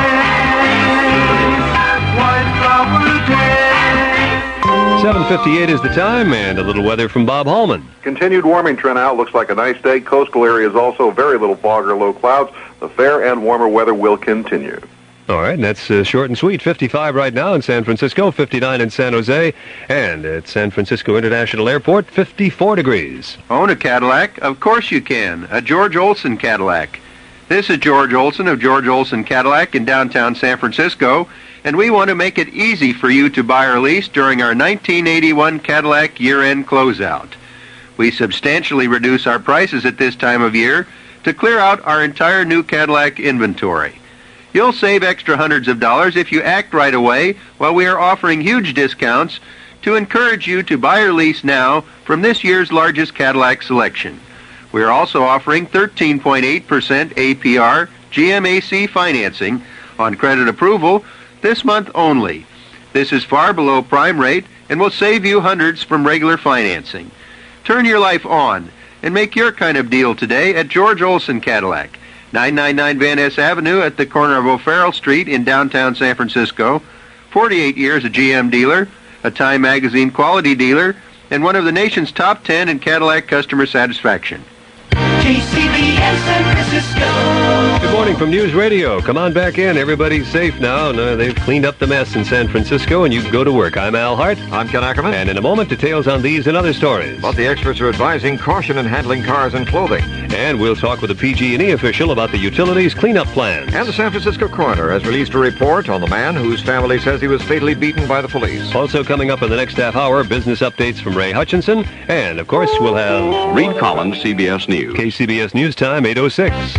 Day. White Flower Day. seven fifty-eight is the time, and a little weather from Bob Hallman. Continued warming trend out. Looks like a nice day. Coastal areas also very little fog or low clouds. The fair and warmer weather will continue. All right, and that's uh, short and sweet. fifty-five right now in San Francisco, fifty-nine in San Jose, and at San Francisco International Airport, fifty-four degrees. Own a Cadillac? Of course you can. A George Olson Cadillac. This is George Olson of George Olson Cadillac in downtown San Francisco, and we want to make it easy for you to buy or lease during our nineteen eighty-one Cadillac year-end closeout. We substantially reduce our prices at this time of year to clear out our entire new Cadillac inventory. You'll save extra hundreds of dollars if you act right away while we are offering huge discounts to encourage you to buy or lease now from this year's largest Cadillac selection. We are also offering thirteen point eight percent A P R G M A C financing on credit approval this month only. This is far below prime rate and will save you hundreds from regular financing. Turn your life on and make your kind of deal today at George Olson Cadillac, nine ninety-nine Van Ness Avenue at the corner of O'Farrell Street in downtown San Francisco. forty-eight years a G M dealer, a Time Magazine quality dealer, and one of the nation's top ten in Cadillac customer satisfaction. K C B S San Francisco. Good morning from News Radio. Come on back in. Everybody's safe now. No, they've cleaned up the mess in San Francisco, and you can go to work. I'm Al Hart. I'm Ken Ackerman. And in a moment, details on these and other stories. But the experts are advising caution in handling cars and clothing. And we'll talk with a P G and E official about the utilities cleanup plans. And the San Francisco coroner has released a report on the man whose family says he was fatally beaten by the police. Also coming up in the next half hour, business updates from Ray Hutchinson. And, of course, we'll have Reed Collins, C B S News. K C B S News Time, eight oh six.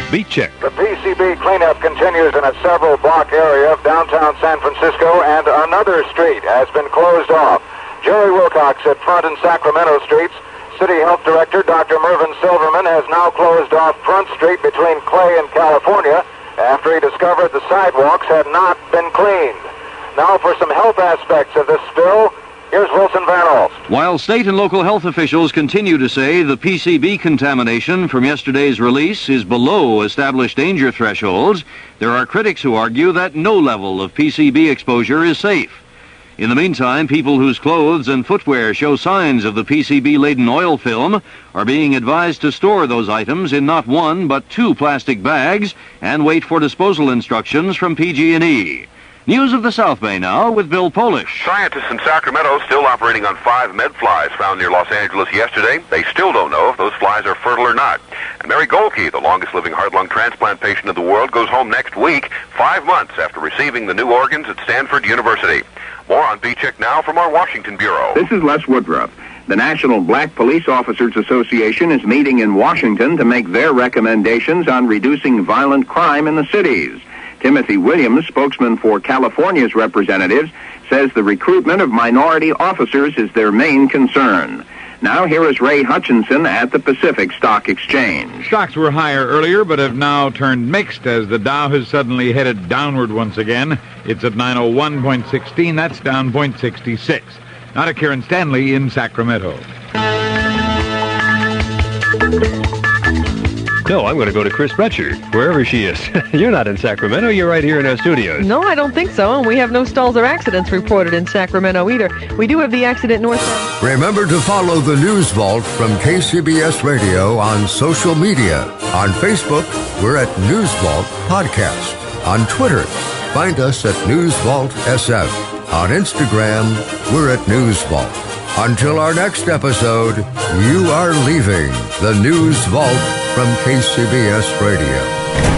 Beat Check. The P C B cleanup continues in a several block area of downtown San Francisco, and another street has been closed off. Jerry Wilcox at Front and Sacramento Streets. City Health Director Doctor Mervyn Silverman has now closed off Front Street between Clay and California after he discovered the sidewalks had not been cleaned. Now for some health aspects of this spill, here's Wilson Van Alst. While state and local health officials continue to say the P C B contamination from yesterday's release is below established danger thresholds, there are critics who argue that no level of P C B exposure is safe. In the meantime, people whose clothes and footwear show signs of the P C B-laden oil film are being advised to store those items in not one but two plastic bags and wait for disposal instructions from P G and E. News of the South Bay now with Bill Polish. Scientists in Sacramento still operating on five medflies found near Los Angeles yesterday. They still don't know if those flies are fertile or not. And Mary Golke, the longest-living heart-lung transplant patient in the world, goes home next week, five months after receiving the new organs at Stanford University. More on B-Check now from our Washington Bureau. This is Les Woodruff. The National Black Police Officers Association is meeting in Washington to make their recommendations on reducing violent crime in the cities. Timothy Williams, spokesman for California's representatives, says the recruitment of minority officers is their main concern. Now here is Ray Hutchinson at the Pacific Stock Exchange. Stocks were higher earlier, but have now turned mixed as the Dow has suddenly headed downward once again. It's at nine oh one point one six. That's down zero point six six. Now to Karen Stanley in Sacramento. No, I'm going to go to Chris Bretcher, wherever she is. You're not in Sacramento. You're right here in our studios. No, I don't think so. And we have no stalls or accidents reported in Sacramento either. We do have the accident north end. Remember to follow the News Vault from K C B S Radio on social media. On Facebook, we're at News Vault Podcast. On Twitter, find us at News Vault S F. On Instagram, we're at News Vault. Until our next episode, you are leaving the News Vault from K C B S Radio.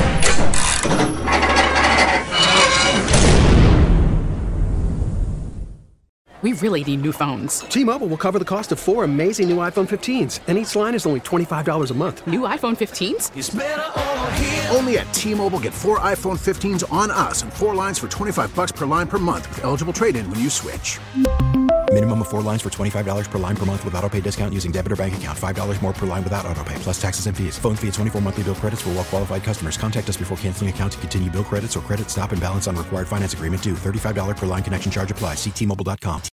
We really need new phones. T-Mobile will cover the cost of four amazing new iPhone fifteens, and each line is only twenty-five dollars a month. New iPhone fifteens? It's better over here. Only at T-Mobile, get four iPhone fifteens on us and four lines for twenty-five bucks per line per month with eligible trade-in when you switch. Minimum of four lines for twenty-five dollars per line per month with autopay discount using debit or bank account. five dollars more per line without autopay, plus taxes and fees. Phone fee at twenty-four monthly bill credits for well-qualified customers. Contact us before canceling account to continue bill credits or credit stop and balance on required finance agreement due. thirty-five dollars per line connection charge applies. See T Mobile dot com.